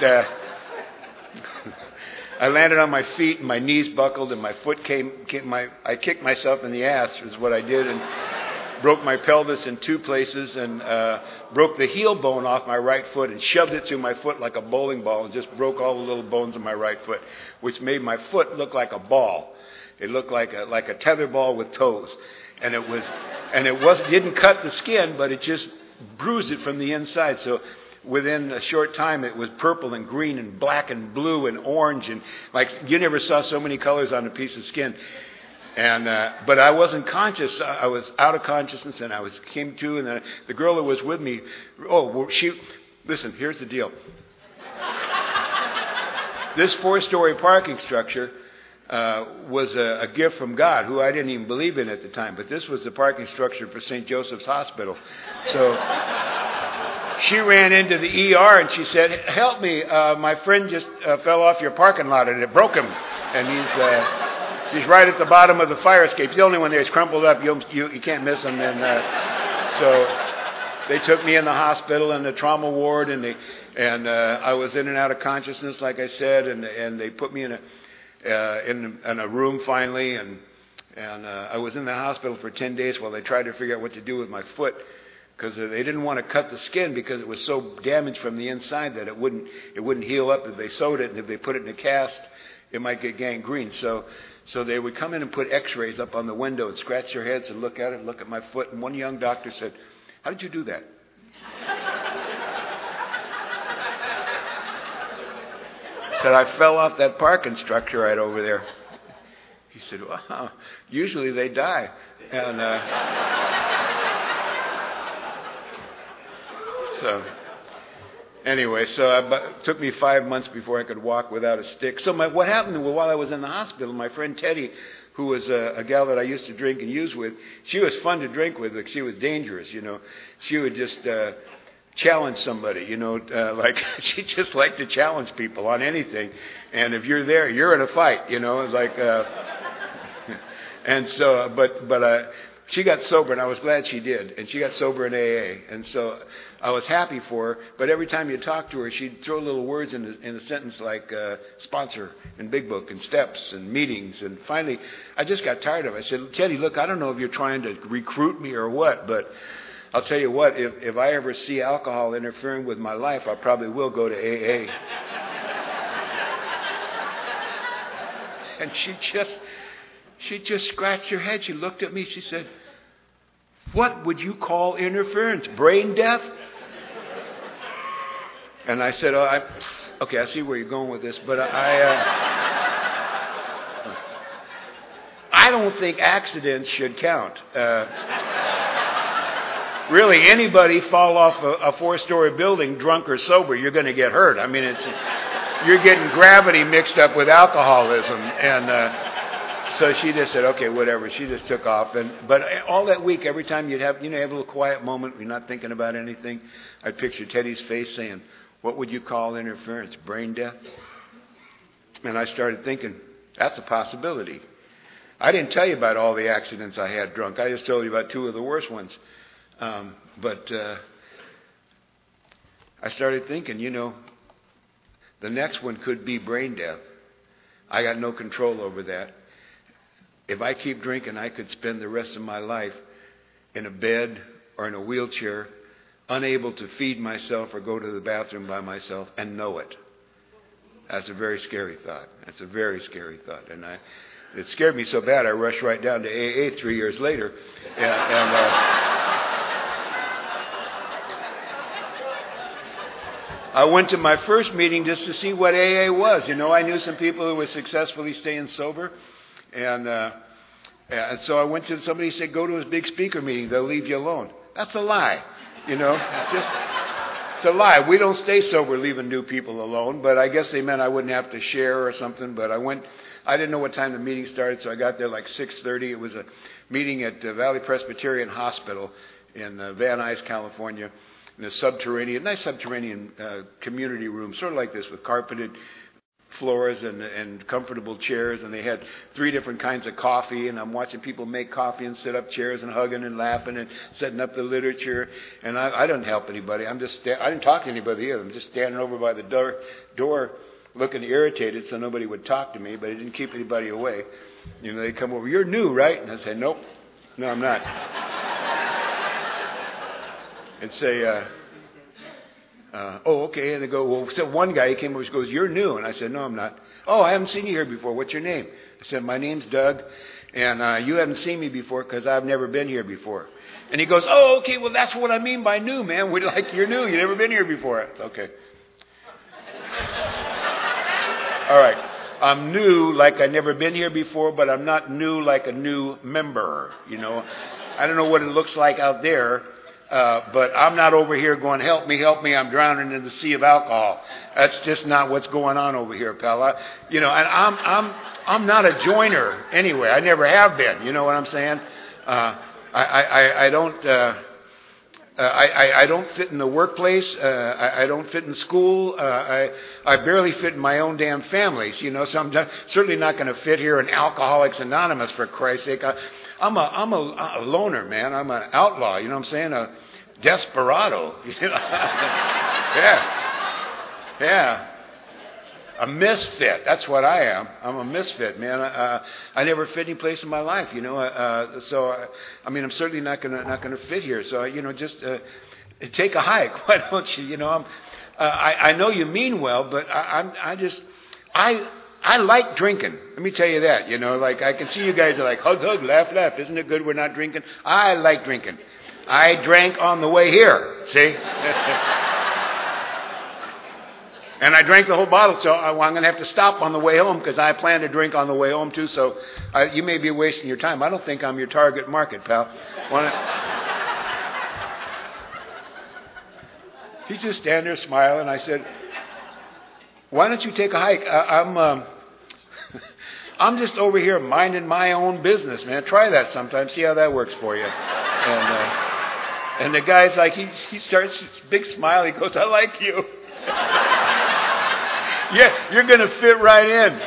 I landed on my feet and my knees buckled and my foot I kicked myself in the ass is what I did, and broke my pelvis in 2 places, and broke the heel bone off my right foot and shoved it through my foot like a bowling ball, and just broke all the little bones of my right foot, which made my foot look like a ball. It looked like a tether ball with toes, and it didn't cut the skin, but it just bruised it from the inside. So within a short time, it was purple and green and black and blue and orange, and like you never saw so many colors on a piece of skin. And but I wasn't conscious. I was out of consciousness, and came to. And then the girl that was with me, listen. Here's the deal. This 4-story parking structure was a gift from God, who I didn't even believe in at the time. But this was the parking structure for St. Joseph's Hospital. So she ran into the ER and she said, "Help me! My friend just fell off your parking lot and it broke him, and He's right at the bottom of the fire escape. He's the only one there. He's crumpled up. You can't miss him." And so they took me in the hospital in the trauma ward, and I was in and out of consciousness, like I said, and they put me in a room finally, and I was in the hospital for 10 days while they tried to figure out what to do with my foot, because they didn't want to cut the skin because it was so damaged from the inside that it wouldn't heal up if they sewed it, and if they put it in a cast, it might get gangrene. So they would come in and put x-rays up on the window and scratch their heads and look at my foot. And one young doctor said, "How did you do that?" Said, "I fell off that parking structure right over there." He said, "Wow, usually they die." And so anyway, it took me 5 months before I could walk without a stick. So what happened while I was in the hospital, my friend Teddy, who was a gal that I used to drink and use with, she was fun to drink with, but she was dangerous, you know. She would just challenge somebody, you know, like she just liked to challenge people on anything. And if you're there, you're in a fight, you know. It's like, and so, but she got sober, and I was glad she did. And she got sober in AA, and so I was happy for her. But every time you talk to her, she'd throw little words in a sentence like sponsor and big book and steps and meetings. And finally, I just got tired of it. I said, "Teddy, look, I don't know if you're trying to recruit me or what, but I'll tell you what, if I ever see alcohol interfering with my life, I probably will go to AA." And she just scratched her head. She looked at me. She said, "What would you call interference? Brain death?" And I said, "Okay, I see where you're going with this, but I don't think accidents should count. Really, anybody fall off a 4-story building, drunk or sober, you're going to get hurt. I mean, you're getting gravity mixed up with alcoholism." And so she just said, "Okay, whatever." She just took off. But all that week, every time you'd have a little quiet moment, you're not thinking about anything, I'd picture Teddy's face saying, "What would you call interference? Brain death?" And I started thinking, that's a possibility. I didn't tell you about all the accidents I had drunk. I just told you about 2 of the worst ones. But I started thinking, The next one could be brain death. I got no control over that. If I keep drinking, I could spend the rest of my life in a bed or in a wheelchair, unable to feed myself or go to the bathroom by myself and know it. That's a very scary thought. That's a very scary thought. And it scared me so bad I rushed right down to AA 3 years later. I went to my first meeting just to see what AA was. You know, I knew some people who were successfully staying sober. And so I went to somebody who said, go to a big speaker meeting. They'll leave you alone. That's a lie. You know, it's a lie. We don't stay sober leaving new people alone. But I guess they meant I wouldn't have to share or something. But I didn't know what time the meeting started, so I got there like 6:30. It was a meeting at Valley Presbyterian Hospital in Van Nuys, California, in a nice subterranean community room, sort of like this, with carpeted floors and comfortable chairs, and they had 3 different kinds of coffee, and I'm watching people make coffee and sit up chairs and hugging and laughing and setting up the literature, and I didn't help anybody. I didn't talk to anybody either. I'm just standing over by the door looking irritated so nobody would talk to me, but it didn't keep anybody away. You know, they come over, you're new, right? And I say, nope, no, I'm not. And say, oh, okay. And they go, well, so one guy, he came over and goes, you're new. And I said, no, I'm not. Oh, I haven't seen you here before. What's your name? I said, my name's Doug. And you haven't seen me before because I've never been here before. And he goes, oh, okay, well, that's what I mean by new, man. We're like, you're new. You've never been here before. It's okay. All right. I'm new like I've never been here before, but I'm not new like a new member. You know, I don't know what it looks like out there. But I'm not over here going, help me, I'm drowning in the sea of alcohol. That's just not what's going on over here, pal. And I'm not a joiner anyway. I never have been. You know what I'm saying? I don't fit in the workplace. I don't fit in school. I barely fit in my own damn families. You know, so I'm certainly not going to fit here in Alcoholics Anonymous, for Christ's sake. I'm a loner, man. I'm an outlaw. You know what I'm saying? A desperado. Yeah. A misfit. That's what I am. I'm a misfit, man. I never fit any place in my life, you know. So I'm certainly not gonna fit here. So just take a hike. Why don't you? You know, I know you mean well, but I like drinking. Let me tell you that. You know, like I can see you guys are like hug, laugh. Isn't it good we're not drinking? I like drinking. I drank on the way here. See. And I drank the whole bottle, so I'm going to have to stop on the way home because I plan to drink on the way home too. So you may be wasting your time. I don't think I'm your target market, pal. He's just standing there smiling. I said, why don't you take a hike? I'm just over here minding my own business, man. Try that sometime. See how that works for you. And the guy's like, he starts this big smile. He goes, I like you. Yeah, you're going to fit right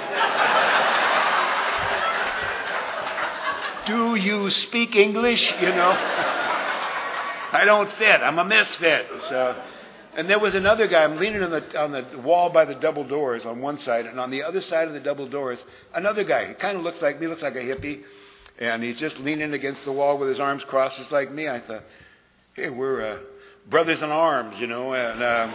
in. Do you speak English? You know, I don't fit. I'm a misfit. So, and there was another guy. I'm leaning on the wall by the double doors on one side, and on the other side of the double doors, another guy. He kind of looks like me. Looks like a hippie, and he's just leaning against the wall with his arms crossed, just like me. I thought, hey, we're brothers in arms, you know, and.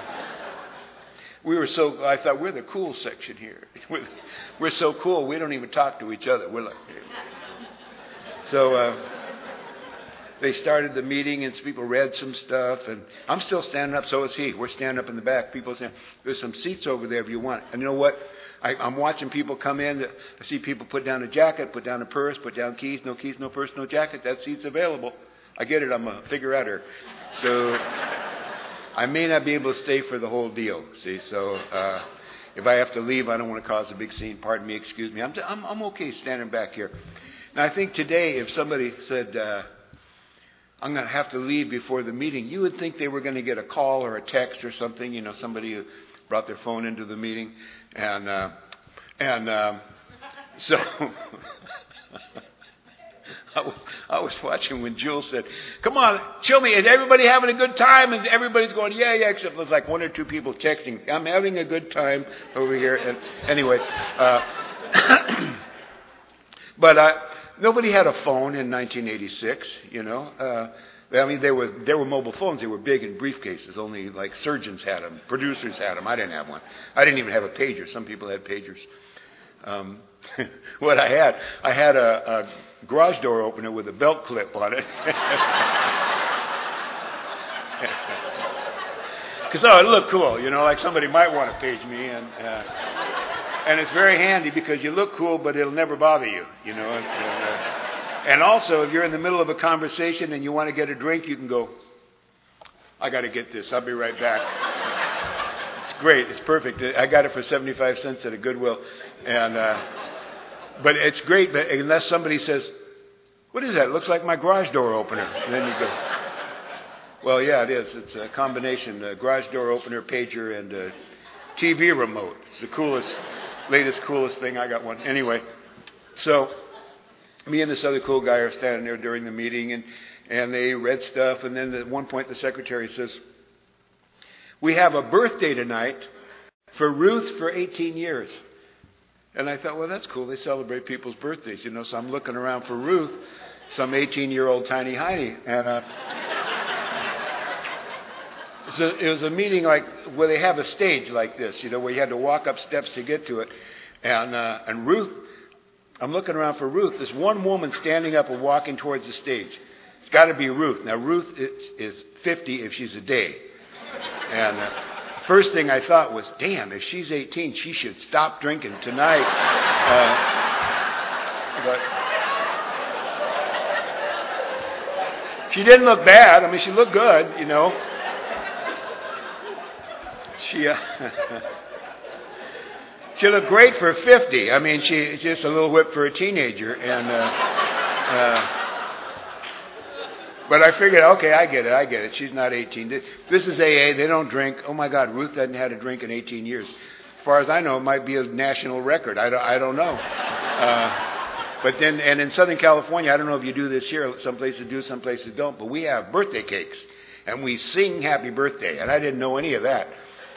I thought, we're the cool section here. We're so cool, we don't even talk to each other. We're like, so they started the meeting, and people read some stuff, and I'm still standing up, so is he. We're standing up in the back. People saying, there's some seats over there if you want. And you know what? I'm watching people come in. I see people put down a jacket, put down a purse, put down keys, no purse, no jacket. That seat's available. I get it. I'm a figure-outer. So I may not be able to stay for the whole deal, see. So if I have to leave, I don't want to cause a big scene. Pardon me, excuse me. I'm okay standing back here. Now, I think today, if somebody said, I'm going to have to leave before the meeting, you would think they were going to get a call or a text or something, you know, somebody who brought their phone into the meeting. So I was watching when Jules said, "Come on, show me. Is everybody having a good time?" And everybody's going, "Yeah, yeah," except there's like one or two people texting, "I'm having a good time over here." And anyway, but nobody had a phone in 1986. I mean, there were mobile phones. They were big in briefcases. Only like surgeons had them, producers had them. I didn't have one. I didn't even have a pager. Some people had pagers. What I had a garage door opener with a belt clip on it. Because it looked cool, like somebody might want to page me, and it's very handy because you look cool, but it'll never bother you, And also, if you're in the middle of a conversation and you want to get a drink, you can go, "I got to get this. I'll be right back." It's great. It's perfect. I got it for 75 cents at a Goodwill. But it's great, but unless somebody says, "What is that? It looks like my garage door opener." And then you go, "Well, yeah, it is. It's a combination, garage door opener, pager, and TV remote. It's the coolest thing. I got one." Anyway, so me and this other cool guy are standing there during the meeting, and they read stuff, and then at one point the secretary says, "We have a birthday tonight for Ruth for 18 years. And I thought, well, that's cool. They celebrate people's birthdays, So I'm looking around for Ruth, some 18-year-old tiny Heidi. And so it was a meeting like where they have a stage like this, where you had to walk up steps to get to it. And Ruth, I'm looking around for Ruth. There's one woman standing up and walking towards the stage. It's got to be Ruth. Now, Ruth is 50 if she's a day. And first thing I thought was, damn, if she's 18, she should stop drinking tonight. But she didn't look bad. I mean, she looked good, She looked great for 50. I mean, she's just a little whip for a teenager. But I figured, okay, I get it. She's not 18. This is AA. They don't drink. Oh, my God, Ruth hadn't had a drink in 18 years. As far as I know, it might be a national record. I don't know. But then, and in Southern California, I don't know if you do this here. Some places do, some places don't. But we have birthday cakes, and we sing happy birthday. And I didn't know any of that.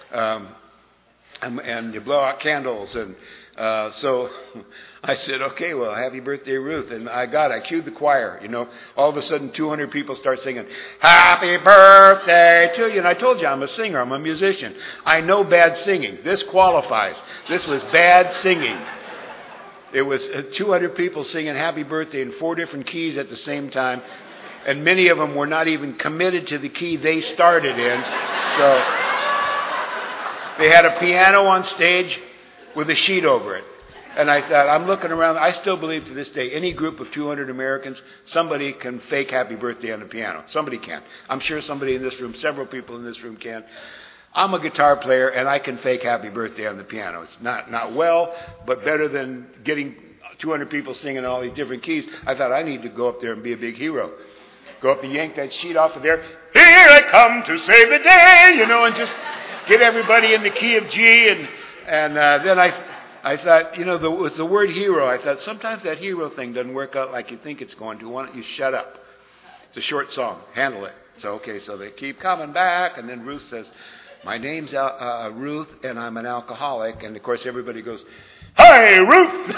And you blow out candles. And so I said, okay, well, happy birthday, Ruth. And I cued the choir, All of a sudden, 200 people start singing, happy birthday to you. And I told you, I'm a singer. I'm a musician. I know bad singing. This qualifies. This was bad singing. It was 200 people singing happy birthday in 4 different keys at the same time. And many of them were not even committed to the key they started in. So they had a piano on stage with a sheet over it. And I thought, I'm looking around. I still believe to this day, any group of 200 Americans, somebody can fake happy birthday on the piano. Somebody can. I'm sure somebody in this room, several people in this room can. I'm a guitar player, and I can fake happy birthday on the piano. It's not well, but better than getting 200 people singing all these different keys. I thought, I need to go up there and be a big hero. Go up and yank that sheet off of there. Here I come to save the day, and just get everybody in the key of G. And then I thought, with the word hero, I thought sometimes that hero thing doesn't work out like you think it's going to. Why don't you shut up? It's a short song. Handle it. So they keep coming back. And then Ruth says, my name's Ruth, and I'm an alcoholic. And, of course, everybody goes, hi, Ruth!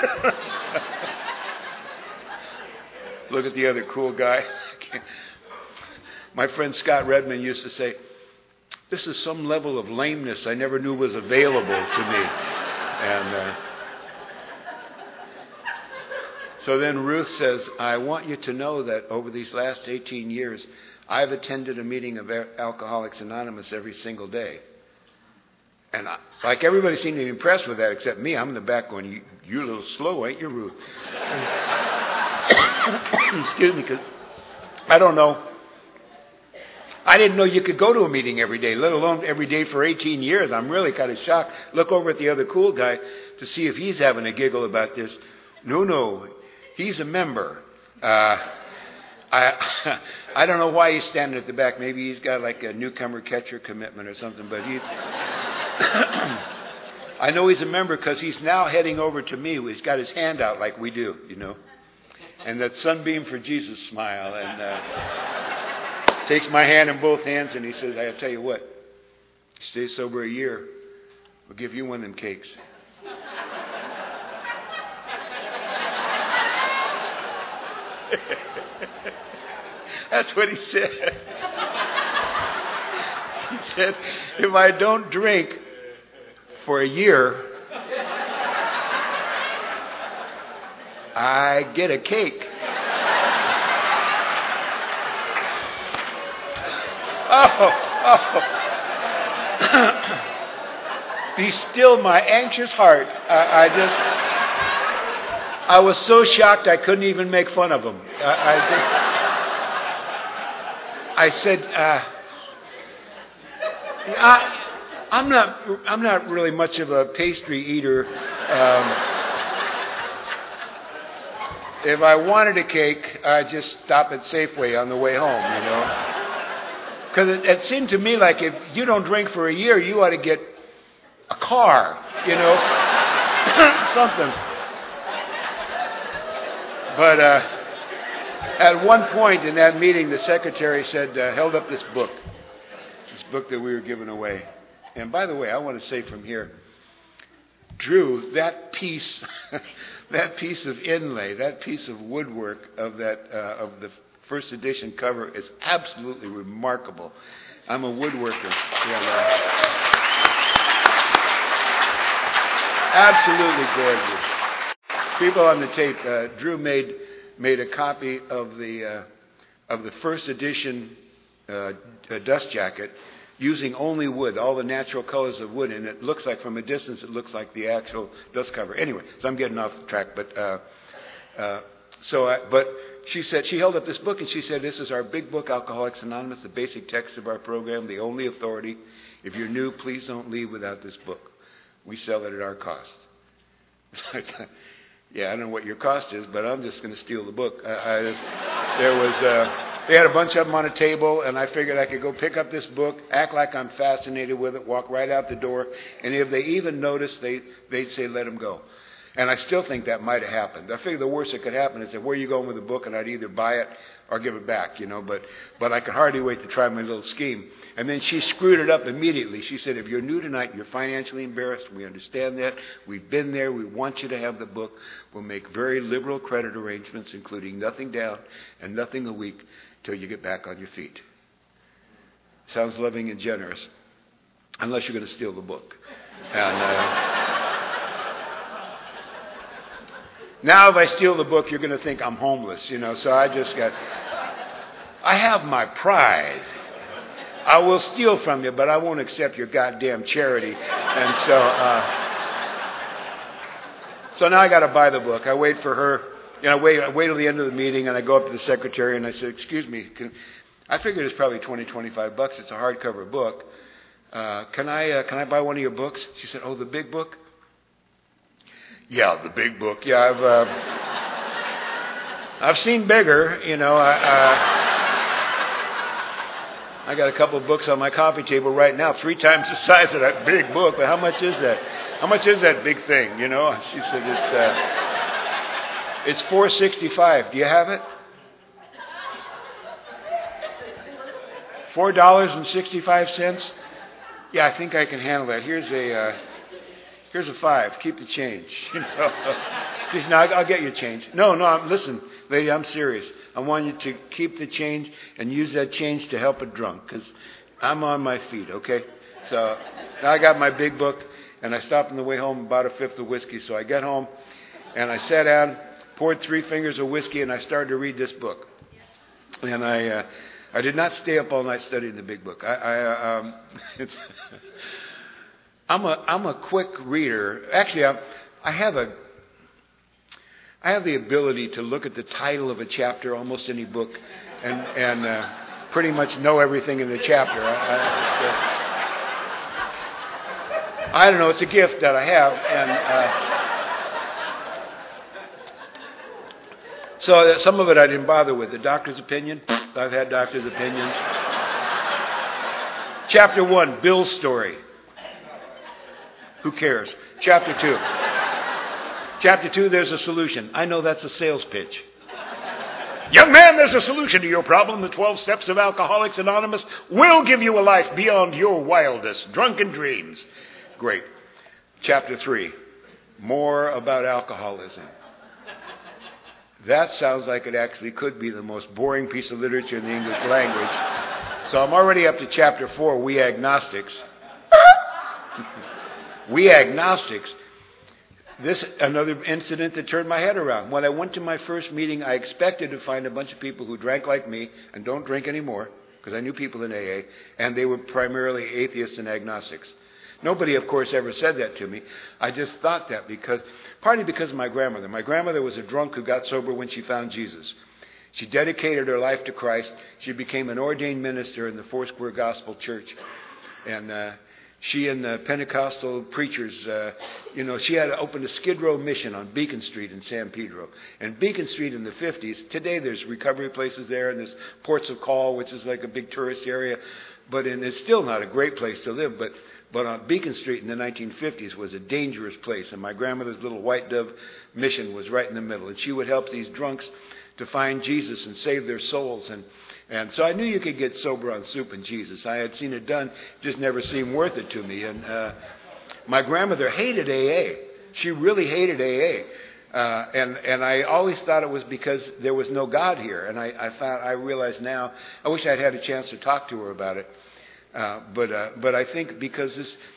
Look at the other cool guy. My friend Scott Redmond used to say, this is some level of lameness I never knew was available to me. And so then Ruth says, I want you to know that over these last 18 years, I've attended a meeting of Alcoholics Anonymous every single day. And like everybody seemed to be impressed with that except me. I'm in the back going, you're a little slow, ain't you, Ruth? Excuse me, because I don't know. I didn't know you could go to a meeting every day, let alone every day for 18 years. I'm really kind of shocked. Look over at the other cool guy to see if he's having a giggle about this. No, he's a member. I don't know why he's standing at the back. Maybe he's got like a newcomer catcher commitment or something. But I know he's a member because he's now heading over to me. He's got his hand out like we do, and that Sunbeam for Jesus smile, and takes my hand in both hands, and he says, I'll tell you what, stay sober a year, we'll give you one of them cakes. That's what he said. He said, if I don't drink for a year, I get a cake. Be still my anxious heart. I was so shocked I couldn't even make fun of him. I said, I'm not really much of a pastry eater. If I wanted a cake, I'd just stop at Safeway on the way home, you know. Because it seemed to me like if you don't drink for a year, you ought to get a car, you know, something. But at one point in that meeting, the secretary said, held up this book that we were giving away. And by the way, I want to say from here, Drew, that piece of inlay, that piece of woodwork of the first edition cover is absolutely remarkable. I'm a woodworker. Absolutely gorgeous. People on the tape, Drew made a copy of the first edition dust jacket using only wood, all the natural colors of wood, and it looks like from a distance it looks like the actual dust cover. Anyway, so I'm getting off track, but she said, she held up this book and she said, this is our big book, Alcoholics Anonymous, the basic text of our program, the only authority. If you're new, please don't leave without this book. We sell it at our cost. Yeah, I don't know what your cost is, but I'm just going to steal the book. They had a bunch of them on a table, and I figured I could go pick up this book, act like I'm fascinated with it, walk right out the door, and if they even noticed, they'd say, let him go. And I still think that might have happened. I figured the worst that could happen is that, where are you going with the book? And I'd either buy it or give it back, you know. But I could hardly wait to try my little scheme. And then she screwed it up immediately. She said, if you're new tonight, you're financially embarrassed. We understand that. We've been there. We want you to have the book. We'll make very liberal credit arrangements, including nothing down and nothing a week till you get back on your feet. Sounds loving and generous, unless you're going to steal the book. And now if I steal the book, you're going to think I'm homeless, you know. So I have my pride. I will steal from you, but I won't accept your goddamn charity. And so now I got to buy the book. I wait for her. You know, I wait till the end of the meeting, and I go up to the secretary and I said, "Excuse me, I figured it's probably $20-25. It's a hardcover book. Can I buy one of your books?" She said, "Oh, the big book?" Yeah, the big book. Yeah, I've seen bigger. You know, I got a couple of books on my coffee table right now, 3 times the size of that big book. But how much is that? How much is that big thing? You know, she said it's $4.65. Do you have it? $4.65. Yeah, I think I can handle that. Here's a $5. Keep the change. You know. She said, "No, I'll get you change." No, listen, lady, I'm serious. I want you to keep the change and use that change to help a drunk, because I'm on my feet, okay? So now I got my big book, and I stopped on the way home, about a fifth of whiskey. So I got home, and I sat down, poured 3 fingers of whiskey, and I started to read this book. And I did not stay up all night studying the big book. I'm a quick reader. Actually, I have the ability to look at the title of a chapter, almost any book, and pretty much know everything in the chapter. I don't know. It's a gift that I have, and so some of it I didn't bother with. The doctor's opinion. I've had doctor's opinions. Chapter 1, Bill's story. Who cares? Chapter 2. Chapter 2, there's a solution. I know that's a sales pitch. Young man, there's a solution to your problem. The 12 Steps of Alcoholics Anonymous will give you a life beyond your wildest drunken dreams. Great. Chapter 3. More about alcoholism. That sounds like it actually could be the most boring piece of literature in the English language. So I'm already up to chapter 4, We Agnostics. We Agnostics. This another incident that turned my head around. When I went to my first meeting, I expected to find a bunch of people who drank like me and don't drink anymore, because I knew people in AA, and they were primarily atheists and agnostics. Nobody, of course, ever said that to me. I just thought that partly because of my grandmother. My grandmother was a drunk who got sober when she found Jesus. She dedicated her life to Christ. She became an ordained minister in the Foursquare Gospel Church. And she and the Pentecostal preachers, she had opened a Skid Row mission on Beacon Street in San Pedro. And Beacon Street in the 50s, today there's recovery places there, and there's Ports of Call, which is like a big tourist area. And it's still not a great place to live, but on Beacon Street in the 1950s was a dangerous place. And my grandmother's little White Dove mission was right in the middle. And she would help these drunks to find Jesus and save their souls. And so I knew you could get sober on soup and Jesus. I had seen it done. It just never seemed worth it to me. And my grandmother hated AA. She really hated AA. And I always thought it was because there was no God here. And I realize now, I wish I'd had a chance to talk to her about it. But I think because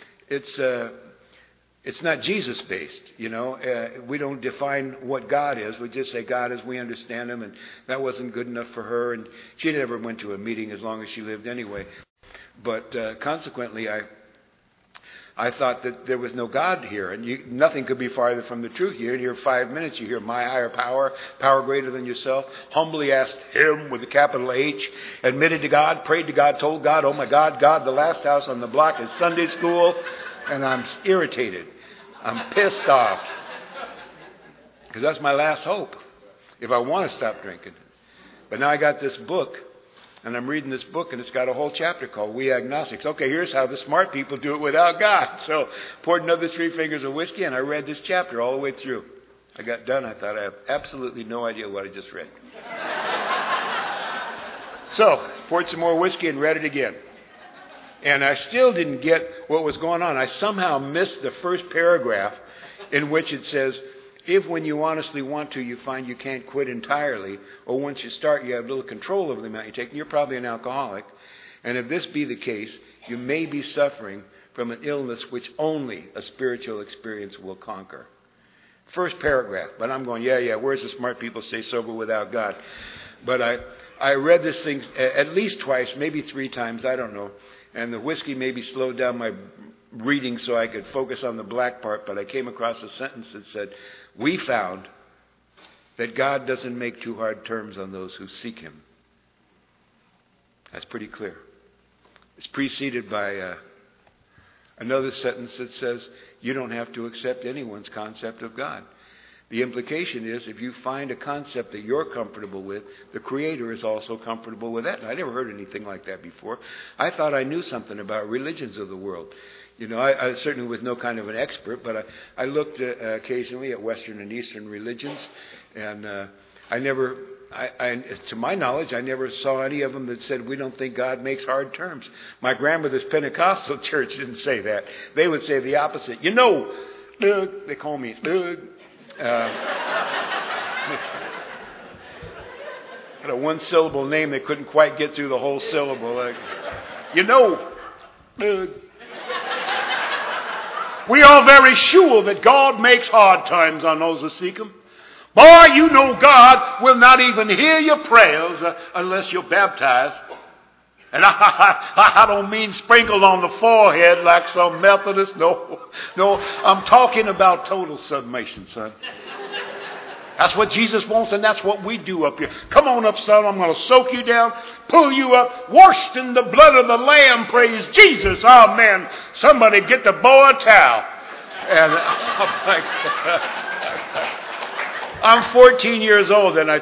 it's not Jesus based, we don't define what God is. We just say God as we understand Him, and that wasn't good enough for her. And she never went to a meeting as long as she lived anyway. But consequently, I thought that there was no God here, and nothing could be farther from the truth. You hear 5 minutes, you hear my higher power, power greater than yourself, humbly asked Him with a capital H, admitted to God, prayed to God, told God, oh my God, the last house on the block is Sunday school, and I'm irritated. I'm pissed off. Because that's my last hope, if I want to stop drinking. But now I got this book. And I'm reading this book, and it's got a whole chapter called We Agnostics. Okay, here's how the smart people do it without God. So poured another 3 fingers of whiskey, and I read this chapter all the way through. I got done. I thought I have absolutely no idea what I just read. So poured some more whiskey and read it again. And I still didn't get what was going on. I somehow missed the first paragraph in which it says, if when you honestly want to, you find you can't quit entirely, or once you start, you have little control over the amount you take, you're probably an alcoholic. And if this be the case, you may be suffering from an illness which only a spiritual experience will conquer. First paragraph. But I'm going, yeah, where's the smart people stay sober without God? But I read this thing at least twice, maybe 3 times, I don't know. And the whiskey maybe slowed down my reading so I could focus on the black part, but I came across a sentence that said, we found that God doesn't make too hard terms on those who seek Him. That's pretty clear. It's preceded by another sentence that says, you don't have to accept anyone's concept of God. The implication is, if you find a concept that you're comfortable with, the Creator is also comfortable with that. And I never heard anything like that before. I thought I knew something about religions of the world. I certainly was no kind of an expert, but I looked occasionally at Western and Eastern religions, and to my knowledge, I never saw any of them that said, we don't think God makes hard terms. My grandmother's Pentecostal church didn't say that. They would say the opposite. Doug, they call me Doug. Had a 1-syllable name, they couldn't quite get through the whole syllable. Doug. We are very sure that God makes hard times on those who seek Him. Boy, God will not even hear your prayers unless you're baptized. And I don't mean sprinkled on the forehead like some Methodist. No, I'm talking about total submission, son. That's what Jesus wants, and that's what we do up here. Come on up, son. I'm going to soak you down, pull you up, washed in the blood of the Lamb. Praise Jesus. Amen. Somebody get the boy a towel. And I'm 14 years old, and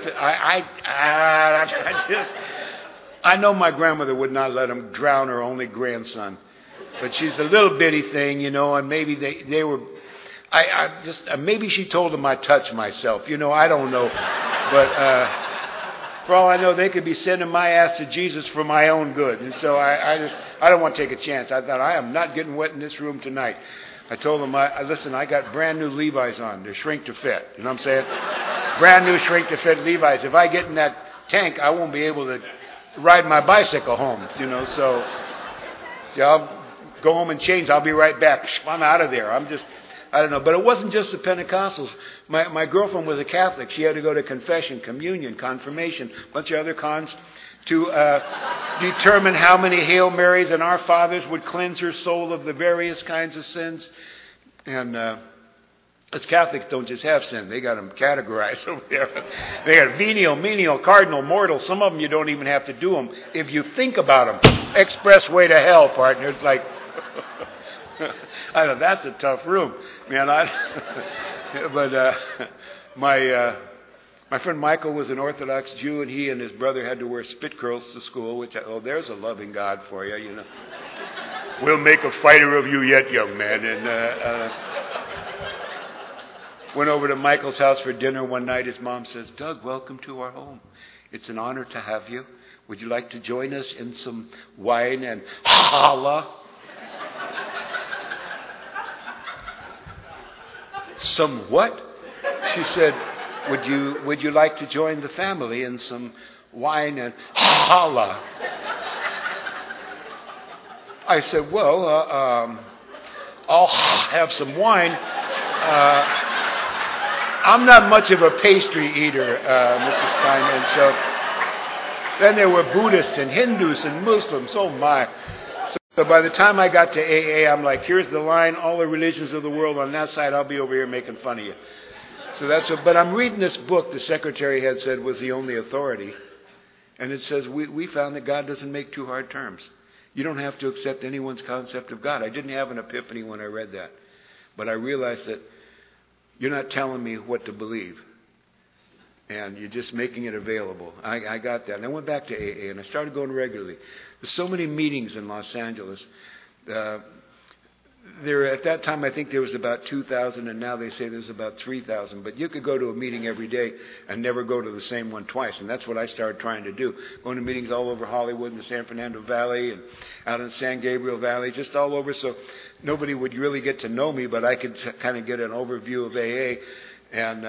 I know my grandmother would not let him drown her only grandson. But she's a little bitty thing, and maybe they were... maybe she told him I touched myself. I don't know. For all I know, they could be sending my ass to Jesus for my own good. And so I don't want to take a chance. I thought, I am not getting wet in this room tonight. I told them, listen, I got brand new Levi's on. They're shrink to fit. You know what I'm saying? Brand new shrink to fit Levi's. If I get in that tank, I won't be able to ride my bicycle home. So I'll go home and change. I'll be right back. I'm out of there. I don't know. But it wasn't just the Pentecostals. My girlfriend was a Catholic. She had to go to confession, communion, confirmation, a bunch of other cons to determine how many Hail Marys and Our Fathers would cleanse her soul of the various kinds of sins. And us Catholics don't just have sin. They got them categorized over there. They got venial, menial, cardinal, mortal. Some of them you don't even have to do them. If you think about them, express way to hell, partner. It's like... I know that's a tough room, man. But my friend Michael was an Orthodox Jew, and he and his brother had to wear spit curls to school. Which there's a loving God for you, you know. We'll make a fighter of you yet, young man. And went over to Michael's house for dinner one night. His mom says, "Doug, welcome to our home. It's an honor to have you. Would you like to join us in some wine and challah?" Some what? She said, would you like to join the family in some wine and challah? I said, well, I'll have some wine. I'm not much of a pastry eater, Mrs. Steinman. So then there were Buddhists and Hindus and Muslims. Oh my. So by the time I got to AA, I'm like, here's the line, all the religions of the world on that side, I'll be over here making fun of you. So but I'm reading this book the secretary had said was the only authority. And it says, we found that God doesn't make too hard terms. You don't have to accept anyone's concept of God. I didn't have an epiphany when I read that. But I realized that you're not telling me what to believe. And you're just making it available. I got that. And I went back to AA, and I started going regularly. There's so many meetings in Los Angeles. At that time, I think there was about 2,000, and now they say there's about 3,000. But you could go to a meeting every day and never go to the same one twice. And that's what I started trying to do. Going to meetings all over Hollywood and the San Fernando Valley and out in San Gabriel Valley, just all over. So nobody would really get to know me, but I could kind of get an overview of AA. And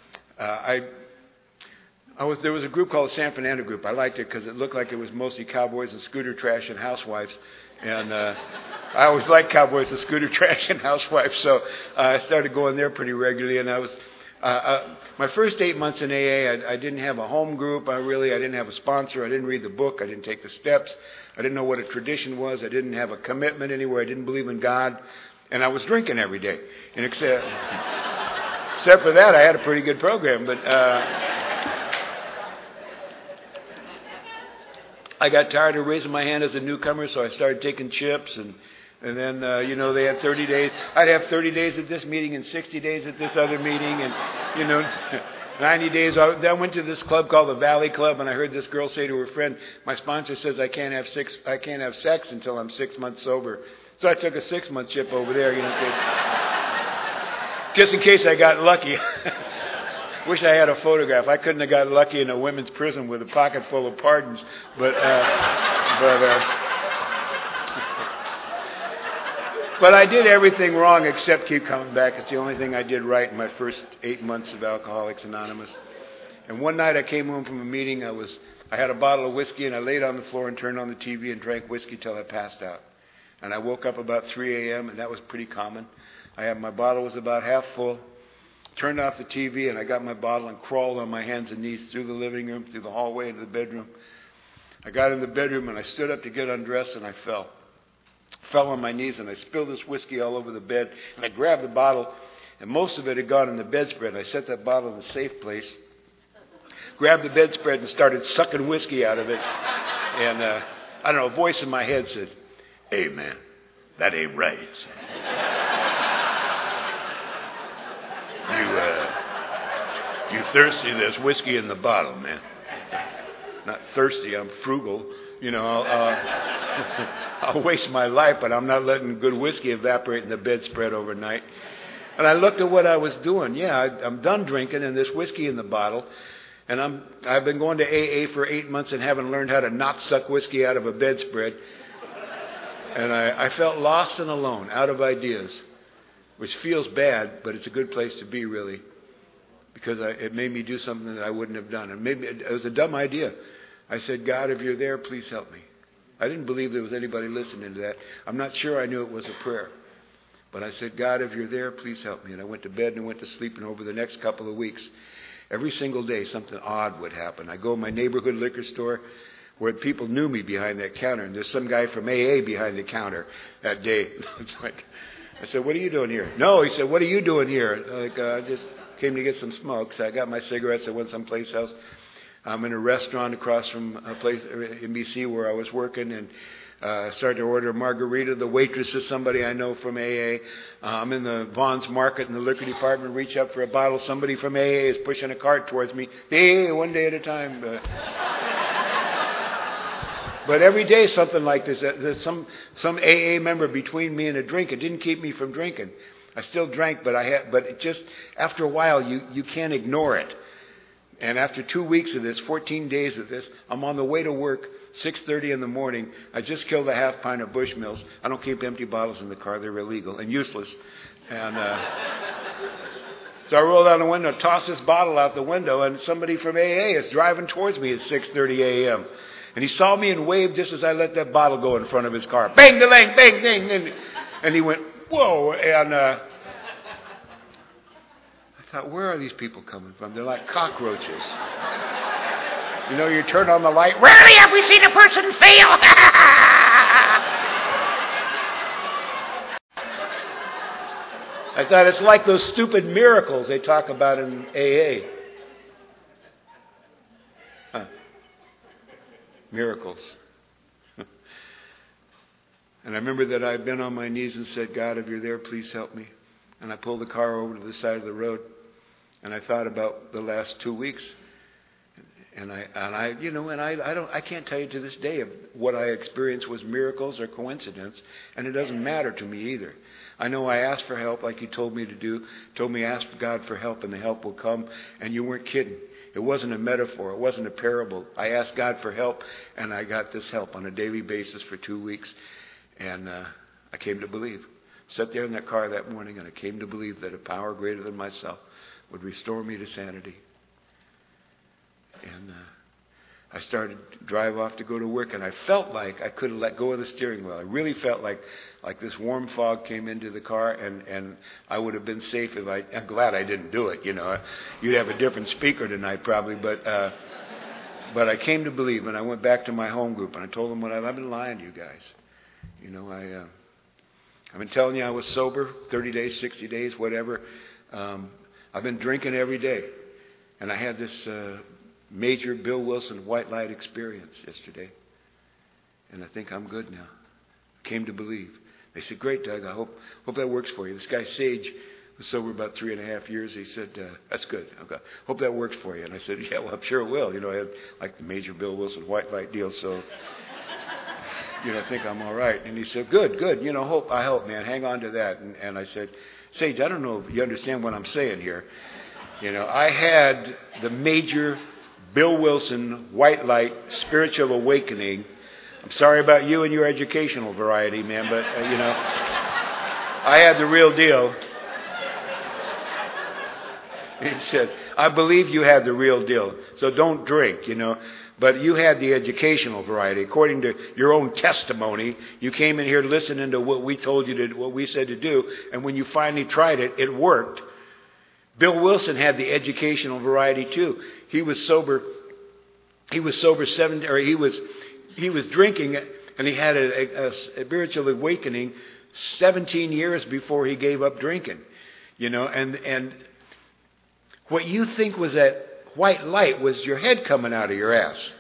there was a group called the San Fernando Group. I liked it because it looked like it was mostly cowboys and scooter trash and housewives. And I always liked cowboys and scooter trash and housewives. So I started going there pretty regularly. And I was my first 8 months in AA, I didn't have a home group. I didn't have a sponsor. I didn't read the book. I didn't take the steps. I didn't know what a tradition was. I didn't have a commitment anywhere. I didn't believe in God. And I was drinking every day. And except for that, I had a pretty good program. But I got tired of raising my hand as a newcomer, so I started taking chips, and then they had 30 days. I'd have 30 days at this meeting and 60 days at this other meeting, and 90 days. I went to this club called the Valley Club, and I heard this girl say to her friend, "My sponsor says I can't have sex until I'm 6 months sober." So I took a 6-month chip over there, just in case I got lucky. Wish I had a photograph. I couldn't have got lucky in a women's prison with a pocket full of pardons. But I did everything wrong except keep coming back. It's the only thing I did right in my first 8 months of Alcoholics Anonymous. And one night I came home from a meeting. I had a bottle of whiskey, and I laid on the floor and turned on the TV and drank whiskey till I passed out. And I woke up about 3 a.m., and that was pretty common. My bottle was about half full. Turned off the TV, and I got my bottle and crawled on my hands and knees through the living room, through the hallway into the bedroom. I got in the bedroom, and I stood up to get undressed, and I fell. Fell on my knees, and I spilled this whiskey all over the bed. And I grabbed the bottle, and most of it had gone in the bedspread. I set that bottle in a safe place, grabbed the bedspread, and started sucking whiskey out of it. And I don't know, a voice in my head said, "Hey, man, that ain't right." You thirsty? There's whiskey in the bottle, man. Not thirsty. I'm frugal. I'll waste my life, but I'm not letting good whiskey evaporate in the bedspread overnight. And I looked at what I was doing. Yeah, I'm done drinking, and there's whiskey in the bottle. And I've been going to AA for 8 months and haven't learned how to not suck whiskey out of a bedspread. And I felt lost and alone, out of ideas, which feels bad, but it's a good place to be, really, because it made me do something that I wouldn't have done. And maybe it was a dumb idea. I said, God, if you're there, please help me. I didn't believe there was anybody listening to that. I'm not sure I knew it was a prayer. But I said, God, if you're there, please help me. And I went to bed and went to sleep. And over the next couple of weeks, every single day, something odd would happen. I go to my neighborhood liquor store where people knew me behind that counter. And there's some guy from AA behind the counter that day. It's like, I said, what are you doing here? No, he said, what are you doing here? Like, I just came to get some smoke. So I got my cigarettes. I went someplace else. I'm in a restaurant across from a place in BC where I was working, and started to order a margarita. The waitress is somebody I know from AA. I'm in the Vaughn's Market in the liquor department, reach up for a bottle. Somebody from AA is pushing a cart towards me. Hey, one day at a time. But every day something like this. There's some AA member between me and a drink. It didn't keep me from drinking. I still drank, but it just, after a while, you can't ignore it. And after 2 weeks of this, 14 days of this, I'm on the way to work, 6:30 in the morning. I just killed a half pint of Bushmills. I don't keep empty bottles in the car. They're illegal and useless. And so I roll down the window, toss this bottle out the window, and somebody from AA is driving towards me at 6:30 a.m. And he saw me and waved just as I let that bottle go in front of his car. Bang, da-lang, bang, ding. And he went, whoa. And I thought, where are these people coming from? They're like cockroaches. You know, you turn on the light. Rarely have we seen a person fail. I thought it's like those stupid miracles they talk about in AA. Miracles. And I remember that I'd been on my knees and said, God, if you're there, please help me. And I pulled the car over to the side of the road. And I thought about the last 2 weeks. And I can't tell you to this day if what I experienced was miracles or coincidence, and it doesn't matter to me either. I know I asked for help like you told me to do, told me ask God for help and the help will come, and you weren't kidding. It wasn't a metaphor, it wasn't a parable. I asked God for help, and I got this help on a daily basis for 2 weeks, and I came to believe. Sat there in that car that morning, and I came to believe that a power greater than myself would restore me to sanity. And I started to drive off to go to work, and I felt like I could have let go of the steering wheel. I really felt like this warm fog came into the car, and I would have been safe if I'm glad I didn't do it. You know, you'd have a different speaker tonight probably, but I came to believe, and I went back to my home group, and I told them I've been lying to you guys. You know, I've been telling you I was sober, 30 days, 60 days, whatever. I've been drinking every day, and I had this major Bill Wilson white light experience yesterday. And I think I'm good now. I came to believe. They said, great, Doug. I hope that works for you. This guy, Sage, was sober about 3.5 years. He said, that's good. Okay. Hope that works for you. And I said, yeah, well, I'm sure it will. You know, I had like the major Bill Wilson white light deal. So, you know, I think I'm all right. And he said, good. You know, I hope, man. Hang on to that. And I said, Sage, I don't know if you understand what I'm saying here. You know, I had the major Bill Wilson white light spiritual awakening. I'm sorry about you and your educational variety, man, but, you know, I had the real deal. He said, I believe you had the real deal, so don't drink, you know. But you had the educational variety. According to your own testimony, you came in here listening to what we told you to, what we said to do, and when you finally tried it, it worked. Bill Wilson had the educational variety too. He was sober. He was drinking, and he had a spiritual awakening 17 years before he gave up drinking. You know, and what you think was that white light was your head coming out of your ass.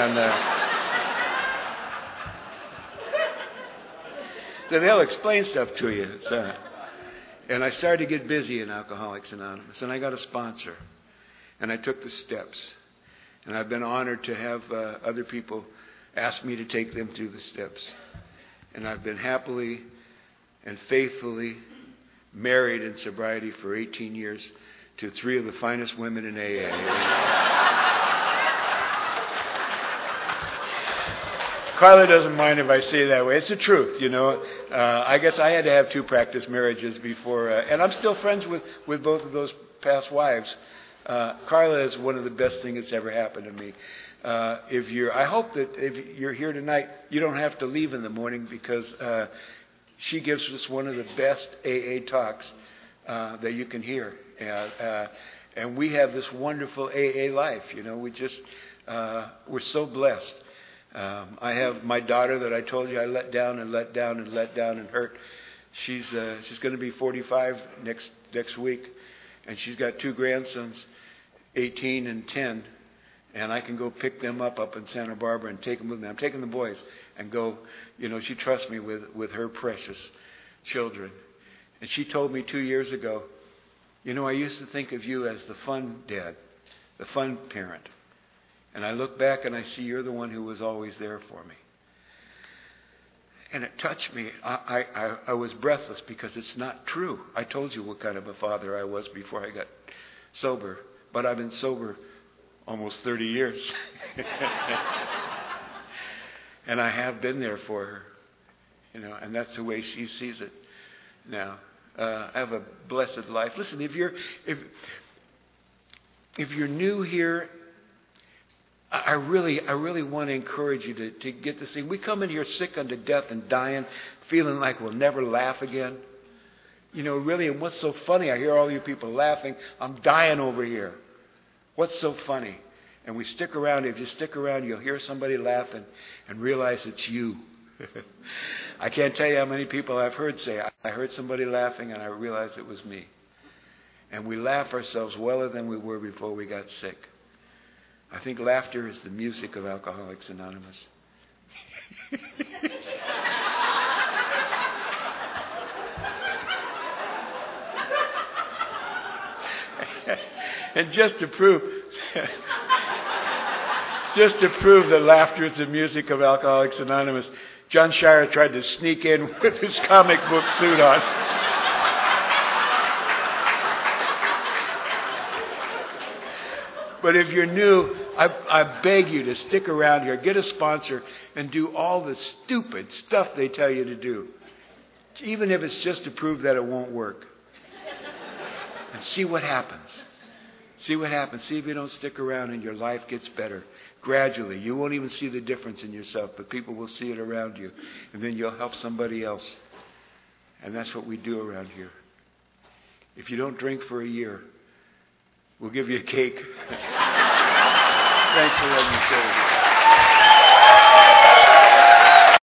So they'll explain stuff to you. And I started to get busy in Alcoholics Anonymous, and I got a sponsor, and I took the steps. And I've been honored to have other people ask me to take them through the steps. And I've been happily and faithfully married in sobriety for 18 years to 3 of the finest women in AA. Carla doesn't mind if I say it that way. It's the truth, you know. I guess I had to have 2 practice marriages before, and I'm still friends with both of those past wives. Carla is one of the best things that's ever happened to me. I hope that if you're here tonight, you don't have to leave in the morning because she gives us one of the best AA talks that you can hear. And we have this wonderful AA life. You know, we're so blessed. I have my daughter that I told you I let down and hurt. She's going to be 45 next week, and she's got 2 grandsons, 18 and 10. And I can go pick them up in Santa Barbara and take them with me. I'm taking the boys and go. You know, she trusts me with her precious children. And she told me 2 years ago, you know, I used to think of you as the fun dad, the fun parent. And I look back and I see you're the one who was always there for me. And it touched me. I was breathless because it's not true. I told you what kind of a father I was before I got sober. But I've been sober almost 30 years. And I have been there for her. You know, and that's the way she sees it now. I have a blessed life. Listen, if you're new here, I really want to encourage you to get this thing. We come in here sick unto death and dying, feeling like we'll never laugh again. You know, really, and what's so funny? I hear all you people laughing. I'm dying over here. What's so funny? And we stick around. If you stick around, you'll hear somebody laughing and realize it's you. I can't tell you how many people I've heard say, I heard somebody laughing and I realized it was me. And we laugh ourselves weller than we were before we got sick. I think laughter is the music of Alcoholics Anonymous. And just to prove that laughter is the music of Alcoholics Anonymous, John Shire tried to sneak in with his comic book suit on. But if you're new, I beg you to stick around here, get a sponsor, and do all the stupid stuff they tell you to do. Even if it's just to prove that it won't work. And see what happens. See what happens. See if you don't stick around and your life gets better. Gradually. You won't even see the difference in yourself, but people will see it around you. And then you'll help somebody else. And that's what we do around here. If you don't drink for a year, we'll give you a cake. Thanks for letting me share with you.